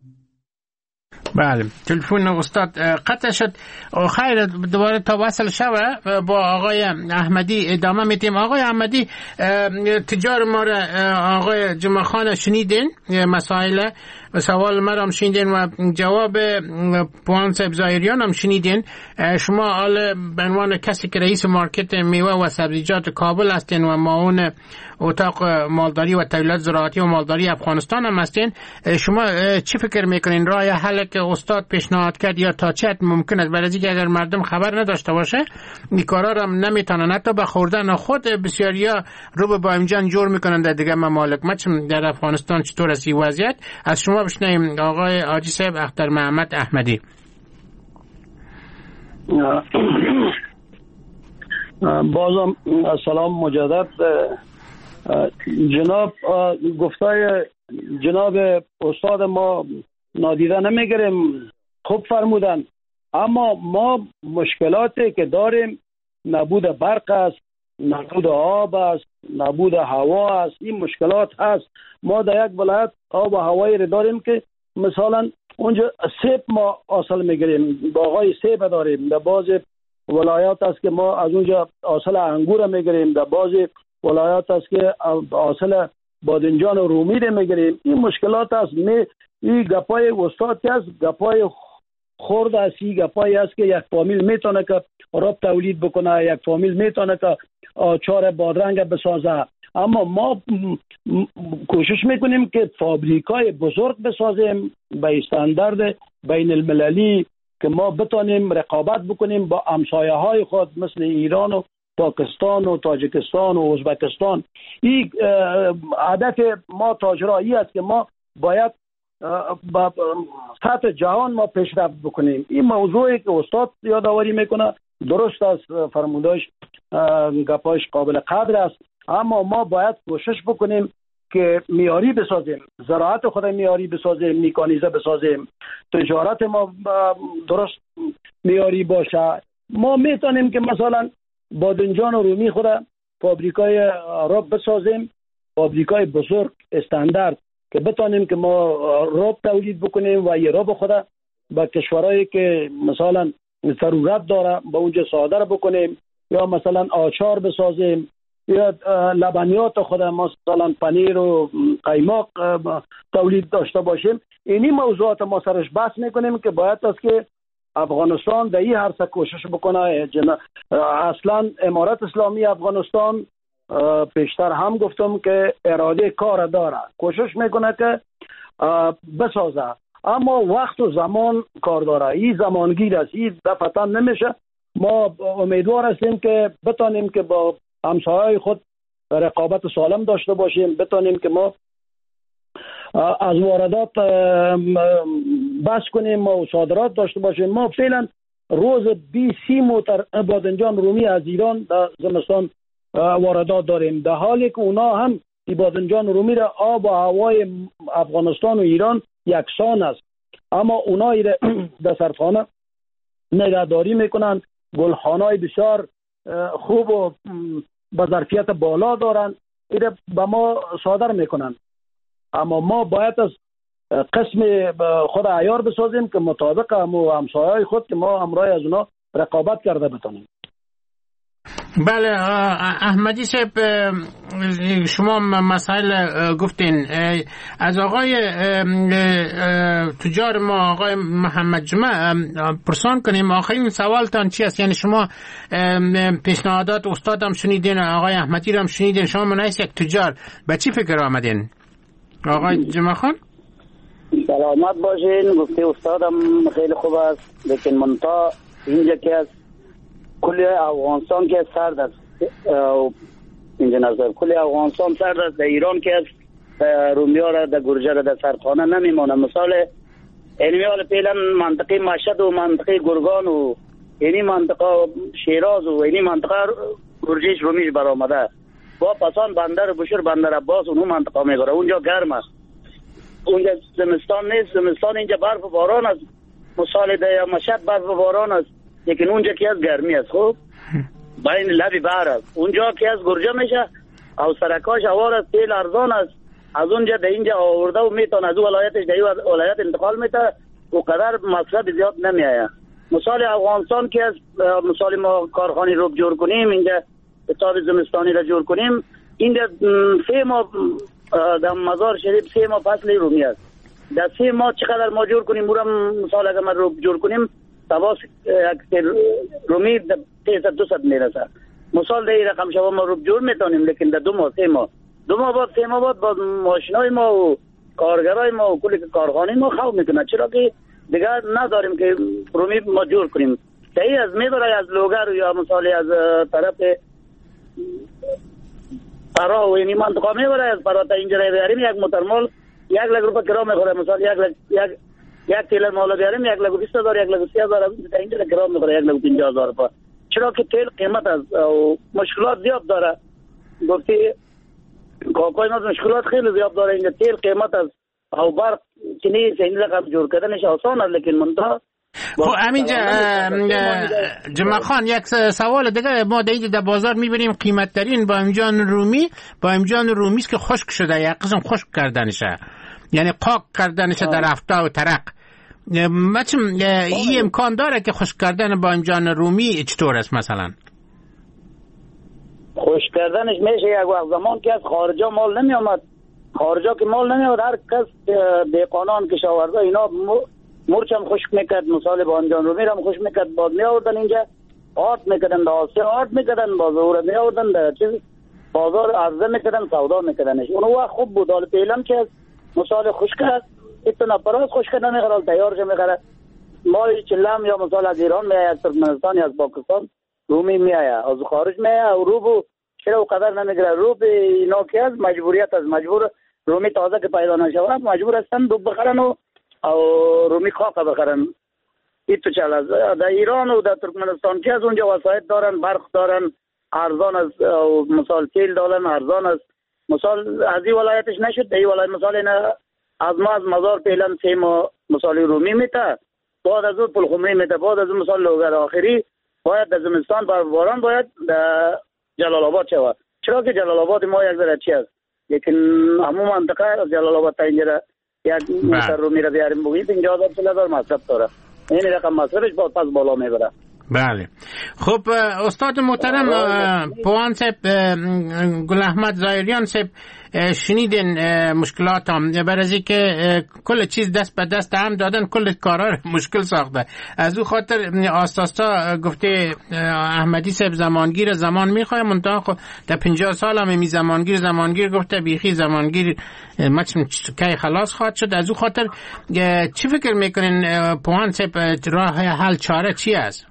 بله، تلفن استاد قطع شد. خیر، دوباره تا وصل شوه با آقای احمدی ادامه میدیم. آقای احمدی، تجار ما را آقای جمعه خان شنیدین، مسائل و سوال ما هم شنیدین و جواب پوان صاحب ظاهریان هم شنیدین. شما حال به عنوان کسی که رئیس مارکت میوه و سبزیجات کابل هستین و معاون اتاق مالداری و تولیدات زراعتی و مالداری افغانستان هم هستین، شما چی فکر میکنین راه حل که استاد پیشنهاد کرد یا تا چه حد ممکن است؟ برای اینکه اگر مردم خبر نداشته باشه این کارا رو نمیتونن، حتی به خوردن خود بسیاریا رو به بایمجان جور میکنن در دیگه ممالک. ما در افغانستان چطور است این وضعیت؟ از شما بشنویم آقای حاجی صاحب اختر محمد احمدی. بازم سلام مجدد. جناب گفتای جناب استاد ما نادیده نمیگیریم، خوب فرمودن، اما ما مشکلاتی که داریم نبود برق است، نبود آب است، نبود هوا است. این مشکلات هست. ما در یک ولایت آب و هوایی رو داریم که مثلا اونجا سیب ما حاصل میگیریم، باغای سیب داریم. در بعض ولایات است که ما از اونجا حاصل انگور میگیریم، در بعض ولایات است که حاصل بادنجان و رومی رو میگیریم. این مشکلات است. می این گپای استاد که است گپای خورد است. این گپایی است که یک فامیل میتونه که رب تولید بکنه، یک فامیل میتونه که آچار بادرنگ بسازه، اما ما کوشش میکنیم که فابریکای بزرگ بسازیم به استاندارد بین المللی که ما بتونیم رقابت بکنیم با همسایه های خود مثل ایران و پاکستان و تاجیکستان و ازبکستان. این هدف ما تاجرایی است که ما باید با سطح جهان ما پیشرفت بکنیم. این موضوعی که استاد یادآوری میکنه درست است، فرمودش گپاش قابل قدر است، اما ما باید کوشش بکنیم که میاری بسازیم، زراعت خود میاری بسازیم، میکانیزه بسازیم، تجارت ما درست میاری باشه. ما میتونیم که مثلا بادنجان و رومی خود فابریکای رب بسازیم، فابریکای بزرگ استاندارد که بتونیم که ما رب تولید بکنیم و یه رب خود به کشورهایی که مثلا ضرورت داره به اونجا صادر بکنیم، یا مثلا آچار بسازیم، یا لبنیات خود مثلا پنیر و قیماق تولید داشته باشیم. اینی موضوعات ما سرش بحث میکنیم که باید است که افغانستان در این هر سه کوشش بکنه. اصلا امارت اسلامی افغانستان پیشتر هم گفتم که اراده کار داره، کوشش میکنه که بسازه، اما وقت و زمان کار داره. این زمانگیر است، این دفعتا نمیشه. ما امیدوار هستیم که بتانیم که با همسایه‌های خود رقابت سالم داشته باشیم، بتانیم که ما از واردات بس کنیم و صادرات داشته باشیم. ما فعلا روز بیست سی موتر بادنجان رومی از ایران در زمستان واردات داریم، در حالی که اونا هم بادنجان رومی را آب و هوای افغانستان و ایران یکسان است، اما اونا در سرخانه نگهداری میکنن، گلخانه‌های بسیار خوب و با ظرفیت بالا دارن، ایره به ما صادر میکنن. اما ما باید از قسم خود عیار بسازیم که مطابق همو همسایه‌های خود که ما همراه از اونا رقابت کرده بتونیم. بله احمدی صاحب، شما مسائل گفتین. از آقای تجار ما آقای محمد جمعه پرسان کنیم آخرین سوالتان چی است؟ یعنی شما پیشنهادات استادم شنیدین، آقای احمدی رو هم شنیدین، شما منایس یک تجار به چی فکر آمدین؟ آقای جمعه خان سلامت باشین. گفته استادم خیلی خوب است، لیکن منطقه اینجا که از کلی افغانستان که سرد است، اینجا نظر کلی افغانستان سرد است، در ایران که از رومیا را در گرجه را در سردخانه نمیمانه. مثال علمی حال پیلن منطقه مشهد و منطقه گرگان و اینی منطقه شیراز و اینی منطقه گرجیش رومیش برآمده. با پسان بندر بشر بندر عباس اون منطقه میگره، اونجا گرم است، اونجا زمستان نیست. زمستان اینجا برف و باران است، مثال ده مشهد برف و باران است، لیکن اونجا که از گرمی است. خب بین لبی بحر است، اونجا که از گرجه میشه او سرکاش اوار است، تیل ارزان است، از اونجا ده اینجا آورده و میتون از اون ولایتش ده این ولایت انتقال میته و قدر مصرف زیاد نمیآید. مثال افغانستان که از مثال ما کارخانه رو جور کنیم، اینجا کتاب زمستانی را جور کنیم، اینجا سه ماه در مزار شریف سه ماه فصل رومی است. در سه ماه چقدر ما جور کنیم برام مثال اگر ما رو جور کنیم تواس رومی سیصد دوصد میرسه. مثال در این رقم شما ما رو جور میتونیم، لیکن در دو ماه سه ماه دو ماه بعد سه ماه بعد با ماشینای ما و کارگرای ما و کلی کارخانه ما خواب میکنه، چرا که دیگه نداریم که رومی ما جور کنیم. تایی از میبره از لوگر یا مثال از طرف پرا و اینی منطقه میبره، از پرا تا اینجا بیاریم یک موترمال یک لک روپه کرا میخوره. مثال یک لک یک یک تیلر مالا بیاریم یک لک بیست هزار یک لک سی هزار تا اینجا کرا میخوره یک لک پنجاه هزار روپه. چرا که تیل قیمت است و مشکلات زیاد داره. گفتی کاکای ما مشکلات خیلی زیاد داره، اینجا تیل قیمت است او برق که نیست، این رقم جور کردنش آسان است، لیکن منتها خب همین جمع خان یک سوال دیگه، ما دیگه در بازار میبینیم قیمت ترین با امجان رومی با امجان رومی است که خشک شده، یک قسم خشک کردنشه، یعنی قاق کردنشه در افتا و ترق. مچم این امکان داره که خشک کردن با امجان رومی چطور است؟ مثلا خشک کردنش میشه یک وقت زمان که از خارجا مال نمی آمد، خارجا که مال نمی آمد هر کس دیقانان کشاورزا اینا مرچم خشک میکرد، مثال با امجان رومی را خشک میکرد، باز می آوردن اینجا آرد میکردن، در آسیا آرد میکردن، بازار می آوردن در چیز بازار عرضه میکردن، سودا میکردنش. اون وقت خوب بود. حال پیلم که مثال خشک است اتنا پراز خشک نمیخواد تیارش میخواد. ما چلم یا مثال از ایران میآید، از ترکمنستان یا از پاکستان رومی میآید، از خارج میآید و روبو چرا قدر نمیگیره. روب اینا که از مجبوریت از مجبور رومی تازه که پیدا نشود مجبور هستن روب بخرن و او رومی خاک بخرن. این تو چل از در ایران و در ترکمنستان که از اونجا وسایل دارن، برق دارن، ارزان از مثال تیل دارن، ارزان است. مثال از این ولایتش نشد، در این ولایت مثال اینا از ما از مزار پیلن سه ماه مثال رومی میته، بعد از اون پلخمری میته، بعد از اون مثال لوگر آخری باید در زمستان بر باران باید در جلال آباد شود. چرا که جلال آباد ما یک ذره چی است، لیکن همون منطقه از جلال آباد تا اینجا یک موتر رومی را بیاریم بگیم پنجاه هزار چهل هزار مصرف داره، این رقم مصرفش باید پس بالا میبره. بله. خب استاد محترم پوان صاحب گل احمد ظاهریان صاحب شنیدین مشکلات هم برای که کل چیز دست به دست هم دادن، کل کارا مشکل ساخته. از او خاطر آستاستا گفته احمدی صاحب زمانگیر زمان میخواه، منطقه خود در پنجاه سال هم می زمانگیر زمانگیر گفته بیخی زمانگیر مچم که خلاص خواهد شد. از او خاطر چی فکر میکنین پوان صاحب راه حل چاره چی است؟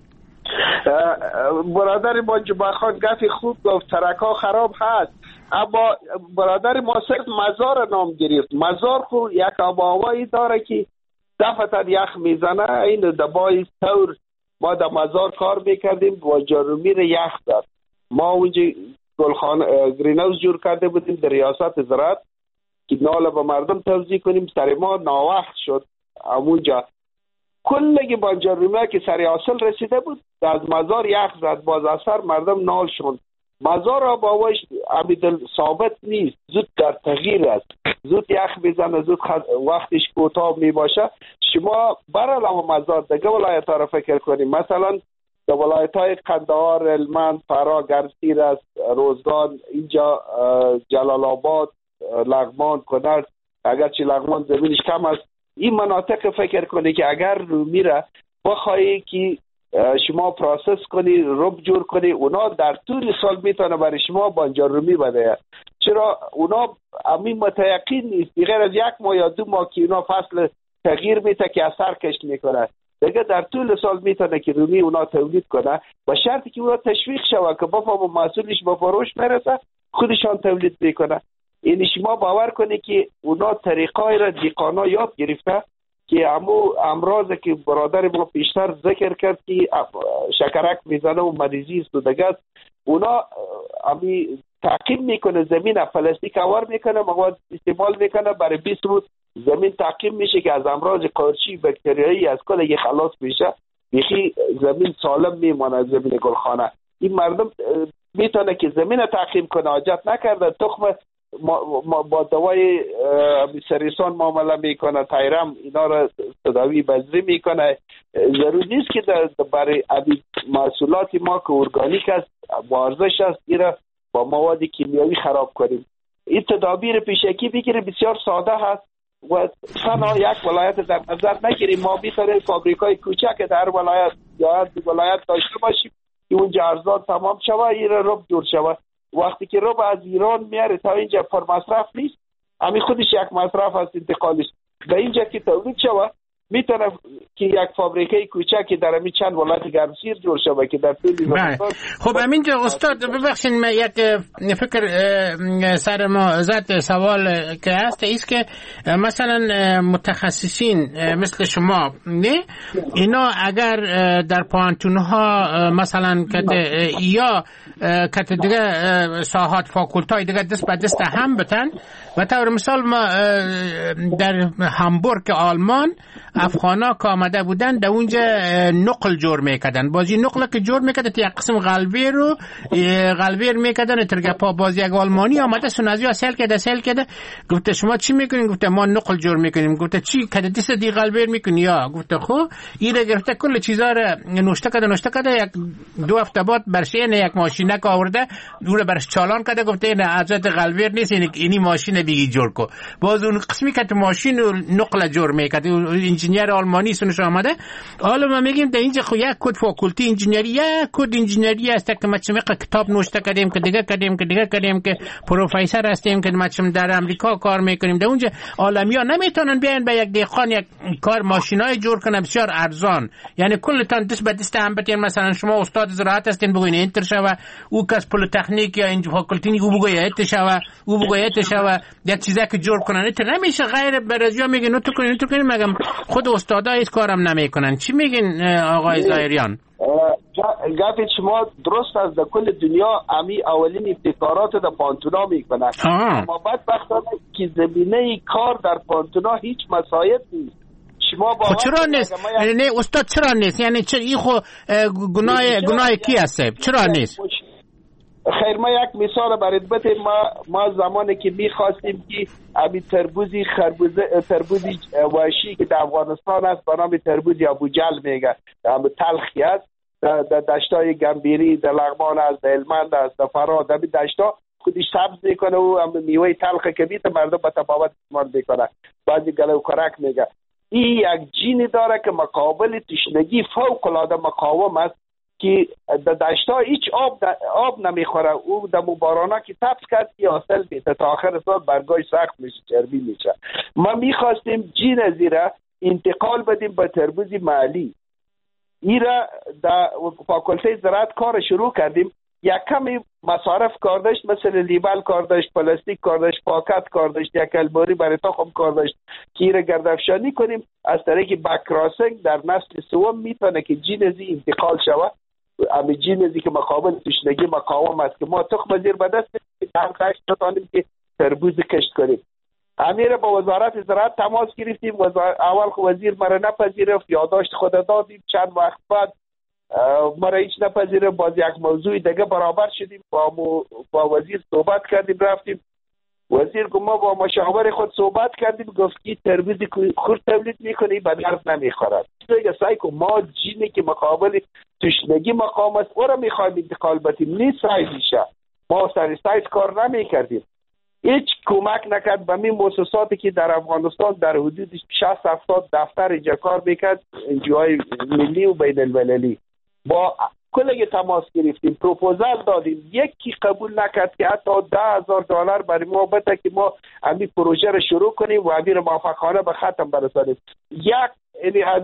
برادر ما جمعه خان گفی خوب گفت، ترکا خراب هست، اما برادر ما صرف مزار نام گرفت. مزار خود یک آب هوایی داره که دفعتا یخ میزنه، این دبای تور ما در مزار کار میکردیم و جرومی رو یخ داد. ما اونجا گلخانه گرین هاوس جور کرده بودیم در ریاست زراعت که ناله به مردم توزیع کنیم، سر ما ناوقت شد. اونجا کلگی با جرومی که سر حاصل رسیده بود از مزار یخ زد، باز اثر مردم نال شد. مزار را با وش عبیدل ثابت نیست، زود در تغییر است، زود یخ میزنه، زود خد... وقتش کوتاه می باشه. شما برالام مزار دیگه ولایت ها را فکر کنیم، مثلا در ولایت های قندهار، هلمند، فرا، گرسیر است، روزگان، اینجا جلال آباد، لغمان، کنر، اگرچه لغمان زمینش کم است، این مناطق فکر کنی که اگر رومی را بخواهی که شما پروسس کنی، رب جور کنی، اونا در طول سال میتونه برای شما بانجان رومی بده. چرا اونا همین متیقین نیست، غیر از یک ماه یا دو ماه که اونا فصل تغییر میته که اثر کشت میکنه، دیگه در طول سال میتونه که رومی اونا تولید کنه و شرطی که اونا تشویق شوه که بفهم محصولش به فروش برسه خودشان تولید میکنه. یعنی شما باور کنی که اونا طریقای را دیقانا یاد گرفته که همو امراض که برادر ما پیشتر ذکر کرد که شکرک میزنه و مریضی است و دگه اونا امی تعقیب میکنه، زمین پلاستیک آور میکنه، مواد استعمال میکنه، برای بیست روز زمین تعقیب میشه که از امراض قارچی باکتریایی از کل یه خلاص میشه، بیخی زمین سالم میمانه. زمین گلخانه این مردم میتونه که زمین تعقیب کنه، حاجت نکرده تخم ما, ما با دوای سریسان معامله میکنه، تایرم اینا را تداوی بذری میکنه. ضروری نیست که در برای محصولات ما که ارگانیک است با ارزش است ایرا با مواد کیمیایی خراب کنیم. این تدابیر پیشکی بگیره بسیار ساده هست و تنها یک ولایت در نظر نگیریم. ما میتونیم فابریکای کوچک در ولایت یا ولایت داشته باشیم که اونجا ارزان تمام شوه، ایرا رب جور شوه. وقتی که رب از ایران میاره تا اینجا پر مصرف نیست، همین خودش یک مصرف است انتقالش به اینجا که تولید شوه، میتونه که یک فابریکه کوچکی در همین چند ولایت گرمسیر جور شوه که در طول زمان. خب همینجا استاد ببخشید من یک فکر سر ما زد سوال که هست ایست که مثلا متخصصین مثل شما نه اینا اگر در پانتونها مثلا کده یا کده دیگه ساحات فاکولتای دیگه دست به دست هم بتن و طور مثال ما در هامبورگ آلمان افغانا که آمده بودن در اونجا نقل جور میکردن، بازی نقل که جور میکردن یک قسم غلبیر رو غلبیر میکردن ترگپا. بازی یک آلمانی آمده سونازی ها سیل کرده سیل کرده گفته شما چی میکنین؟ گفته ما نقل جور میکنیم. گفته چی؟ کده دیست دی غلبیر میکنی؟ یا گفته خب ایره گرفته کل چیزا رو نوشته کرده نوشته کرده یک دو هفته بعد برشین یک ماشینک آورده دور برش چالان کرده گفته این حضرت غلبیر نیست، اینی ماشین بگی جور کو. باز اون قسمی که ماشین نقل جور میکرد انجینیر آلمانی سنش آمده. حالا ما میگیم در اینجا خو یک کد فاکولتی انجینری یک کد انجینری است که ما چمیق کتاب نوشته کردیم که دیگه کردیم که دیگه کردیم که پروفسور هستیم که ما چم در امریکا کار میکنیم. در اونجا عالمیا نمیتونن بیان به یک دهقان یک کار ماشینای جور کنه بسیار ارزان، یعنی کلتان دست به دست هم بتین. مثلا شما استاد زراعت هستین بگوین انتر شوه، او کس پل تکنیک یا اینجا فاکولتی او بگوی ایت شوه او بگوی ایت شوه یک چیزا که جور کنن ایت نمیشه. غیر برازیا میگن نو تو کنین تو کنین. مگم خود استادا هیچ کارم نمیکنن. چی میگین آقای ظاهریان؟ گفت شما درست از در کل دنیا امی اولین ابتکارات در پانتونا میکنن، اما بدبختانه که زمینه کار در پانتونا هیچ مساعد نیست. شما با چرا نیست؟ نه استاد چرا نیست؟ یعنی چرا این خو گناه گناه کی هسته؟ چرا نیست؟ خیر ما یک مثال برات بدم. ما ما زمانی که می‌خواستیم که ابی تربوزی خربوزه تربوزی وحشی که در افغانستان است به نام تربوزی ابوجل میگه، هم تلخی است، در دشتای گمبیری در لغمان است، در هلمند است، در فراد در دشتا خودش سبز میکنه و هم میوه تلخ که بیت مردم به تفاوت استعمال میکنه. بعضی گلو کرک میگه این یک جین داره که مقابل تشنگی فوق العاده مقاوم است که در دشتا هیچ آب آب نمیخوره. او در بارانا که تپس کرد که حاصل میده تا آخر سال برگاش سخت میشه چربی میشه. ما میخواستیم جین زیره انتقال بدیم به تربوز محلی. ایرا در فاکولته زراعت کار شروع کردیم. یک کمی مصارف کار داشت، مثل لیبل کار داشت، پلاستیک کار داشت، پاکت کار داشت، یک الباری برای تخم کار داشت که ایرا گردافشانی کنیم از طریق بکراسنگ در نسل سوم میتونه که جین زی انتقال شود. امی جینزی که مقابل تشنگی مقاوم است که ما تخم زیر به دست هم کشت نتانیم که تربوز کشت کنیم. امیر با وزارت زراعت تماس گرفتیم. اول خو وزیر مرا نپذیرفت، یادداشت خود دادیم. چند وقت بعد مرا هیچ نپذیرفت. باز یک موضوع دیگه برابر شدیم، با با وزیر صحبت کردیم رفتیم. وزیر گفت ما با مشاور خود صحبت کردیم، گفت که تربوز خود تولید میکنی به درد نمیخورد. دیگه سعی کن ما جینی که مقابل تشنگی مقام است او را میخوایم انتقال بدیم، نیست سایزیشه. ما سر سایز کار نمیکردیم. هیچ کمک نکرد به می مؤسساتی که در افغانستان در حدود شصت هفتاد دفتر اینجا کار میکرد، انجوهای ملی و بین المللی. با کلی تماس گرفتیم، پروپوزال دادیم، یکی قبول نکرد که حتی ده هزار دلار برای ما بده که ما همین پروژه رو شروع کنیم و همین موفقانه به ختم برسانیم. یک یعنی از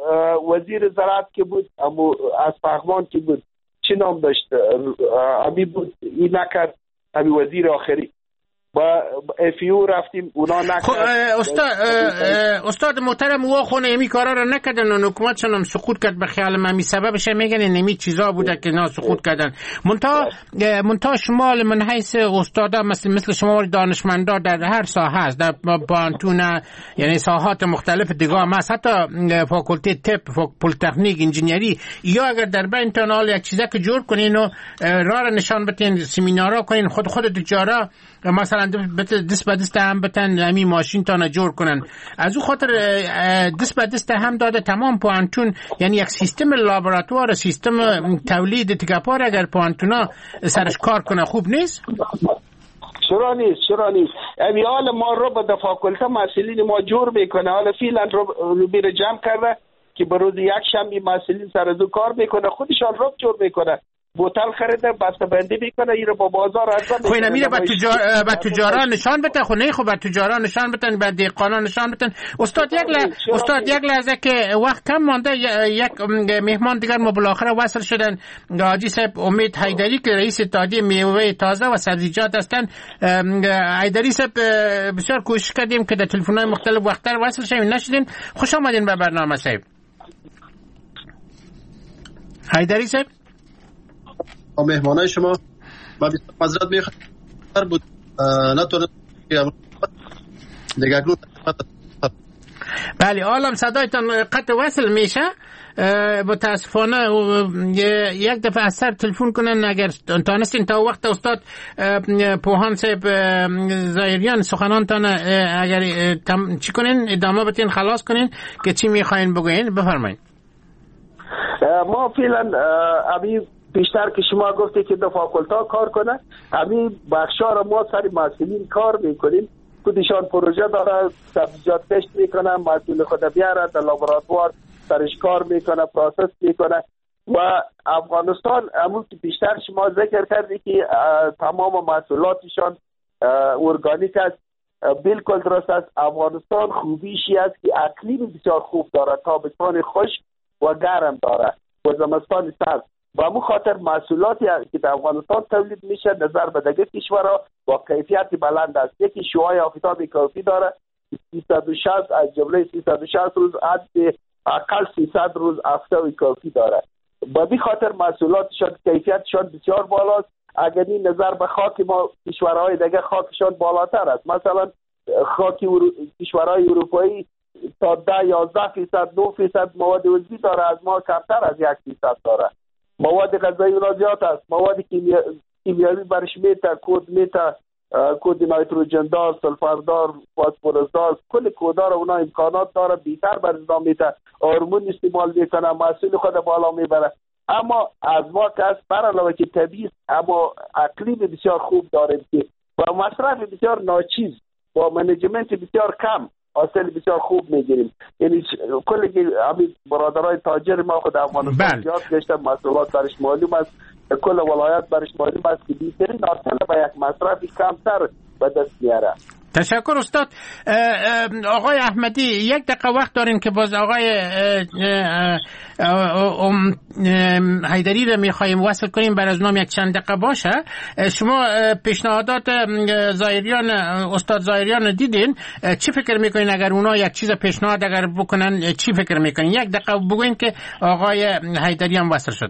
وزیر زراعت که بود، امو از فغمان که بود، چی نام داشت، همین بود، این نکرد. همین وزیر آخری با افیو رفتیم اونا نکرد. استاد استاد محترم وا خونه امی کارا رو نکردن و حکومت شون سقوط کرد. به خیال من می سببش میگن نمی چیزا بوده که نا سقوط کردن. منتها منتها شما من حیث استادا مثل مثل شما دانشمندا در هر ساحه است، در پانتون یعنی ساحات مختلف دیگه هم هست، حتی فاکولته طب، پلی‌تکنیک، انجینیری، یا اگر در بین تنال یک چیزا که جور کنین و راه نشان بدین، سمینارا کنین، خود خود تجارا مثلا دست به دست هم بتن همی ماشین تانا جور کنن. از او خاطر دست به دست هم داده تمام پوانتون، یعنی یک سیستم لابراتوار، سیستم تولید تکاپار اگر پوانتونا سرش کار کنه خوب نیست؟ چرا نیست چرا نیست امی حال ما رو به فاکولته مسئولین ما جور میکنه. حالا فیلن رو بیره جمع کرده که به روز یک شنبه مسئولین سر دو کار میکنه، خودشان رو جور میکنه، بوتل خریده بسته بندی میکنه، این رو با بازار ارزان خو اینا میره با تجار با تجارا نشان بده. خو نه خو با تجارا نشان بدن، با دهقانا نشان بدن. استاد یک ل... استاد یک لحظه که وقت کم مونده، یک مهمان دیگر ما بالاخره وصل شدن، حاجی صاحب امید حیدری که رئیس اتحادیه میوه تازه و سبزیجات هستند. حیدری صاحب بسیار کوشش کردیم که در تلفن‌های مختلف وقت‌تر وصل شیم، نشدین. خوش آمدین به برنامه صاحب. حیدری صاحب مهمانای شما و معذرت میخوام بود نتونم دیگه. بله عالم صدایتان قطع وصل میشه. متاسفانه یک دفعه از سر تلفن کنن اگر تانستین تا وقت استاد پوهان صاحب ظاهریان سخنانتان اگر چی کنین ادامه بتین خلاص کنین که چی میخواین بگوین بفرمایید. ما فعلا ابی بیشتر که شما گفتی که دو فاکولتا کار کنه، همین بخشا را ما سر مسئولین کار میکنیم، خودشان پروژه داره، سبزیجات کشت میکنه، مسئول خود بیاره در لابراتوار سرش کار میکنه، پروسس میکنه. و افغانستان همون که بیشتر شما ذکر کردی که تمام محصولاتشان ارگانیک است، بالکل درست است. افغانستان خوبیشی است که اقلیم بسیار خوب داره، تابستان خشک و گرم داره و زمستان سرد. و همون خاطر محصولاتی که در افغانستان تولید میشه نظر به دیگه کشورها با کیفیت بلند است. یکی شعاع آفتاب کافی داره، سیصد و شصت از جمله سیصد و شصت روز حد اقل سیصد روز آفتاب کافی داره. با بی خاطر محصولاتشان کیفیتشان بسیار بالاست. اگر این نظر به خاک ما کشورهای دیگه خاکشان بالاتر است. مثلا خاک کشورهای اروپایی تا ده یازده فیصد نه فیصد مواد عضوی داره، از ما کمتر از یک فیصد داره. مواد غذایی اونا زیاد است، مواد کیمیایی برش میته، کود میته، کود نایتروژن دار، سلفر دار، فسفرس دار، کل کودا رو اونا امکانات داره، بیشتر بر ازنا میته، هورمون استعمال میکنه، محصول خود بالا میبره. اما از ما که از بر علاوه که طبیعی اما اقلیم بسیار خوب داریم که با مصرف بسیار ناچیز با منیجمنت بسیار کم حاصل بسیار خوب میگیریم. یعنی کلی که همین برادرای تاجر ما خود افغانستان زیاد گشتن، محصولات برش معلوم است، کل ولایت برش معلوم است که بیشترین حاصل با یک مصرفی کمتر به دست میاره. تشکر استاد. آقای احمدی یک دقیقه وقت دارین که باز آقای حیدری رو میخواییم وصل کنیم، بر از نام یک چند دقیقه باشه. شما پیشنهادات ظاهریان استاد ظاهریان دیدین، چی فکر میکنین اگر اونا یک چیز پیشنهاد اگر بکنن چی فکر میکنین؟ یک دقیقه بگوین که آقای حیدری هم وصل شد.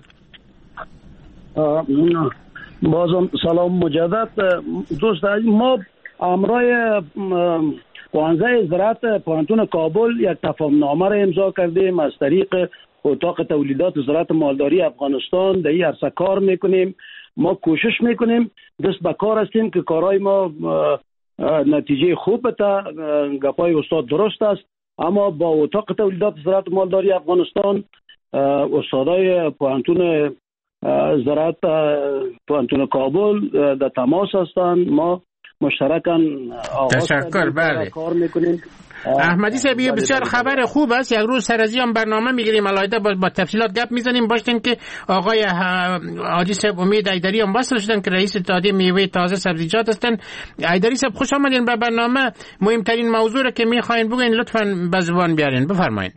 بازم سلام مجدد دوست. ما امرای پانزده زراعت پانتون کابل یک تفاهم نامه را امضا کردیم از طریق اتاق تولیدات زراعت مالداری افغانستان. در این عرصه کار میکنیم، ما کوشش میکنیم، دست به کار هستیم که کارهای ما نتیجه خوب بده. گپای استاد درست است، اما با اتاق تولیدات زراعت مالداری افغانستان استادای پانتون زراعت پانتون کابل در تماس هستند. ما مشترکاً تشکر. بله کار میکنیم. احمدی صاحب بسیار خبر خوب است. یک روز سر از این برنامه میگیریم علایده با, با تفصیلات گپ میزنیم. باشین که آقای حاجی صاحب امید حیدری هم وصل شدن که رئیس اتحادیه میوه تازه سبزیجات هستن. حیدری صاحب خوش آمدین به برنامه. مهمترین موضوع را که میخواین بگین لطفاً به زبان بیارین، بفرمایید.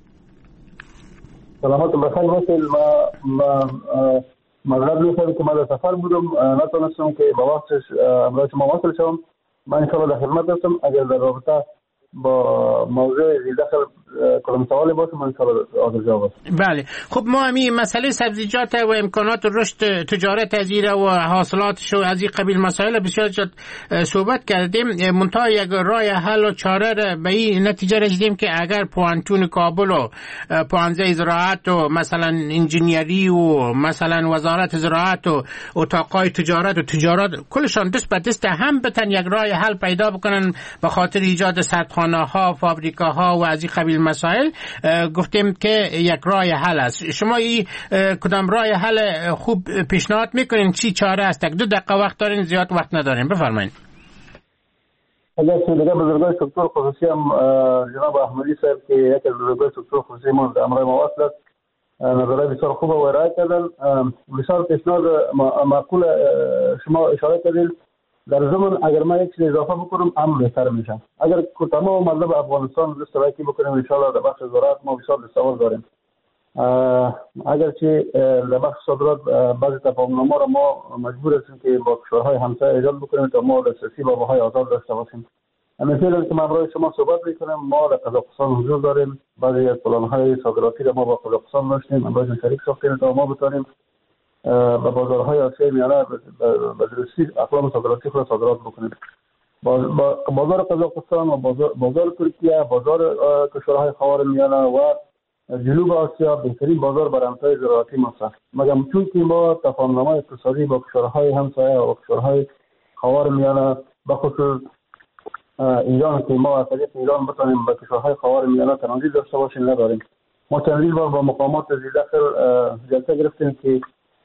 سلامت بخیر باشید. ما معذرت میخوام که من در سفر بودم، نتونستم که با وقتش امروز شما وصل شدم. من ان شاء الله در خدمت هستم. اگر در رابطه با موضوع داخل کدام سوالی باشه من ان شاء الله حاضر جواب هستم. بله خب ما همین مسئله سبزیجات و امکانات رشد تجارت از ایره و حاصلاتش و از این قبیل مسائل بسیار زیاد صحبت کردیم. منتها یک راه حل و چاره را به این نتیجه رسیدیم که اگر پوانتون کابل و پوانزه زراعت و مثلا انجینیری و مثلا وزارت زراعت و اتاقای تجارت و تجارت کلشان دست به دست هم بتن یک راه حل پیدا بکنن به خاطر ایجاد سردخانه ها، فابریکا ها و از این قبیل مسائل، گفتیم که یک راه حل است. شما این کدام راه حل خوب پیشنهاد میکنین؟ چی چاره است؟ دو دقیقه وقت دارین، زیاد وقت ندارین، بفرمایید. اگر که دیگه بزرگای سکتور خصوصی هم جناب احمدی صاحب که یکی از بزرگای سکتور خصوصی ما در امرای ما وصلت نظرهای بسیار خوب و ارائه کردن. بسیار پیشنهاد معقول شما اشاره کردین. در ضمن اگر من یک چیز اضافه بکنم هم بهتر میشه. اگر تمام مطلب افغانستان دسترکی بکنیم ان شاء الله در بخش زراعت ما بسیار دستاورد داریم. اگر که در بخش صادرات بعضی تفاهم‌نامه‌ها را ما مجبور هستیم که با کشورهای همسایه ایجاد بکنیم تا ما دسترسی به آبهای آزاد داشته باشیم. مثلا که من برای شما صحبت میکنم، ما در قزاقستان حضور داریم. بعضی از پلان‌های صادراتی را ما با قزاقستان داشتیم، امروز شریک ساختیم تا ما بتونیم به بازارهای آسیای میانه به درستی اقلام صادراتی خود صادرات بکنیم. بازار قزاقستان و بازار, بازار ترکیه، بازار کشورهای خاورمیانه و جنوب آسیا بهترین بازار برای همسایه زراعتی ماست. مگر چون که ما تفاهم‌نامه اقتصادی با کشورهای همسایه و کشورهای خاورمیانه بخصوص ایران که ما از طریق ایران بتونیم به کشورهای خاورمیانه ترانزیت داشته باشیم نداریم. ما چندین بار با مقامات زیرداخل جلسه گرفتیم که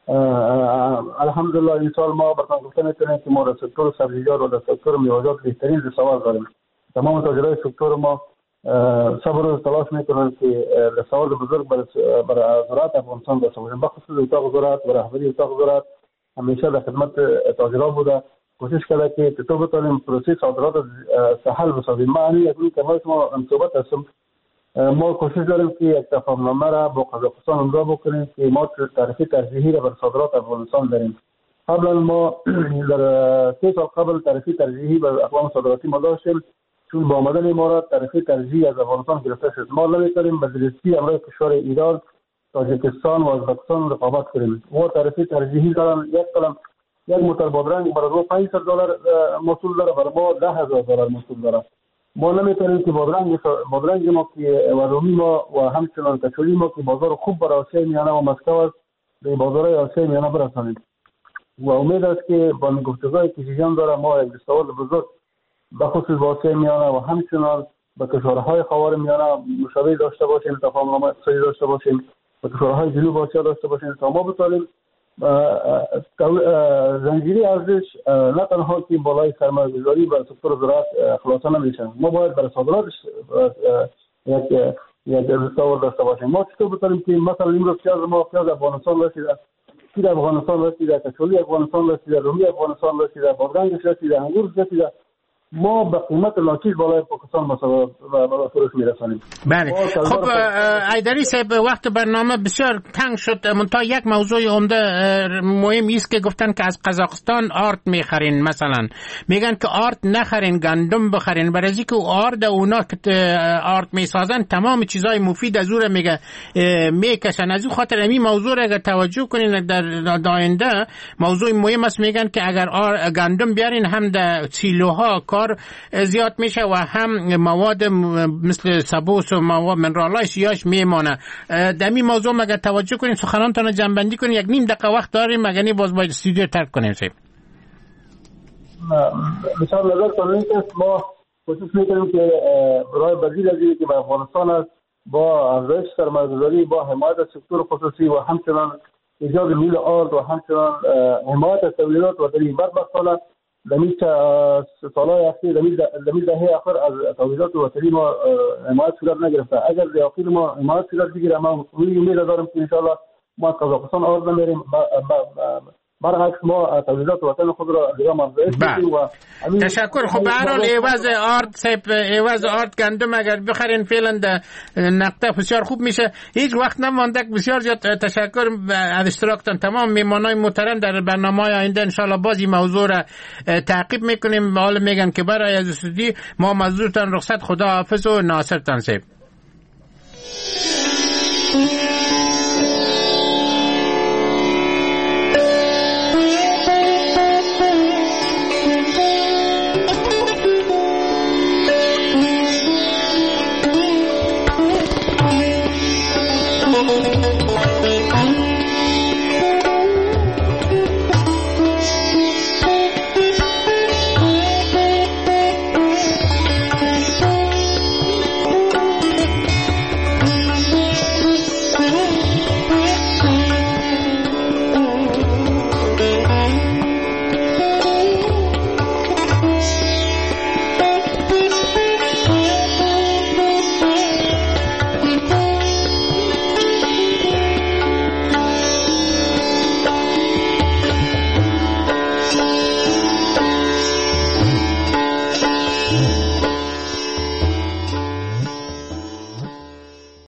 الحمدلله این سال ما براتون گفته میتونیم که ما در سکتور سبزیجات و در سکتور میوه‌جات بهترین دستاورد داریم. تمام تاجرای سکتور ما صبر و تلاش میکنن که دستاورد بزرگ برای زراعت افغانستان داشته باشیم. بخصوص اتاق زراعت و رهبری اتاق زراعت همیشه در خدمت تاجران بوده، کوشش کرده که چطور بتونیم پروسه صادرات سهل بسازیم. ما همین یک روز که ما صحبت هستم، ما کوشش داریم که یک تفاهم‌نامه را با قزاقستان امضا بکنیم که ما تعرفه ترجیحی را بر صادرات افغانستان داریم. قبلا ما در سه سال قبل تعرفه ترجیحی بر اقلام صادراتی ما داشتیم، چون با آمدن ما را تعرفه ترجیحی از افغانستان گرفته شد. ما نمی‌تونیم به درستی امروز کشور ایران، تاجیکستان و ازبکستان رقابت کنیم. و تعرفه ترجیحی دارن یک قلم یک موتر بادرنگ برای ما پانصد دلار محصول داره، برای ما ده هزار دلار محصول داره. ما نمیتونیم که بادرنگ بادرنگ ما که ورومی ما و همچنان کچولی ما که بازار خوب برای آسیای میانه و مسکو است به بازارهای آسیای میانه برسانیم. و امید است که با گفتگوهای که جریان داره ما یک دستاورد بزرگ بخصوص با آسیای میانه و همچنان به کشورهای خاورمیانه مشابه داشته باشیم، تفاهم‌نامه اقتصادی داشته باشیم، به کشورهای جنوب آسیا داشته باشیم تا ما بتوانیم زنجیره ارزش نه تنها که بالای سرمایه‌گذاری بر سکتور زراعت خلاصه نمیشه، ما باید بر صادرات یک یک دستاورد داشته باشیم. ما چطور بتونیم که مثلا امروز پیاز ما پیاز افغانستان رسیده، شیر افغانستان رسیده، کچولی افغانستان رسیده، رومی افغانستان رسیده، بادرنگش رسیده، انگورش رسیده، ما به قیمت ناچیز بالای پاکستان مثلا به فروش میرسانیم. بله خب ایدری صاحب وقت برنامه بسیار تنگ شد، منتها یک موضوع عمده مهم است که گفتن که از قزاقستان آرد میخرین، مثلا میگن که آرد نخرین، گندم بخرین، برای اینکه آرد اونا که آرد میسازن تمام چیزای مفید از اون میگه میکشن. از این خاطر این موضوع را اگر توجه کنین در آینده موضوع مهم است. میگن که اگر گندم بیارین هم در سیلوها زیاد میشه و هم مواد مثل سبوس و مواد منرالایش یاش میمانه. در این موضوع مگر توجه کنیم، سخنانتان جنبندی کنیم، یک نیم دقیقه وقت داریم، مگر باز باید استودیو ترک کنیم. سیب بسیار نظر کنیم که ما کوشش میکنیم که برای بدیل از اینکه به افغانستان است با افزایش سرمایه‌گذاری، با حمایت از سکتور خصوصی و همچنان ایجاد میل آرد و همچنان حمایت از تولیدات و در این بدبختانه دمیز سالهای اخیر دمیز دهه آخر از تولیدات وطنی ما حمایت صورت نگرفته. اگر در آخر ما حمایت صورت بگیره، ما امید دارم که انشاءالله ما از قزاقستان آرد نمیریم، برعکس ما تولیدات وطن خود را دیگه افزایش میدیم و تشکر. خب به هر حال عوض آرد سیب عوض آرد گندم اگر بخرین فعلا در نقطه بسیار خوب میشه. هیچ وقت نمانده. بسیار زیاد تشکر از اشتراکتان تمام میمانای محترم. در برنامه آینده انشالله بازی موضوع را تعقیب میکنیم. حالا میگن که برای از استودیو ما مزدورتان رخصت. خدا حافظ و ناصرتان سیب. Thank you.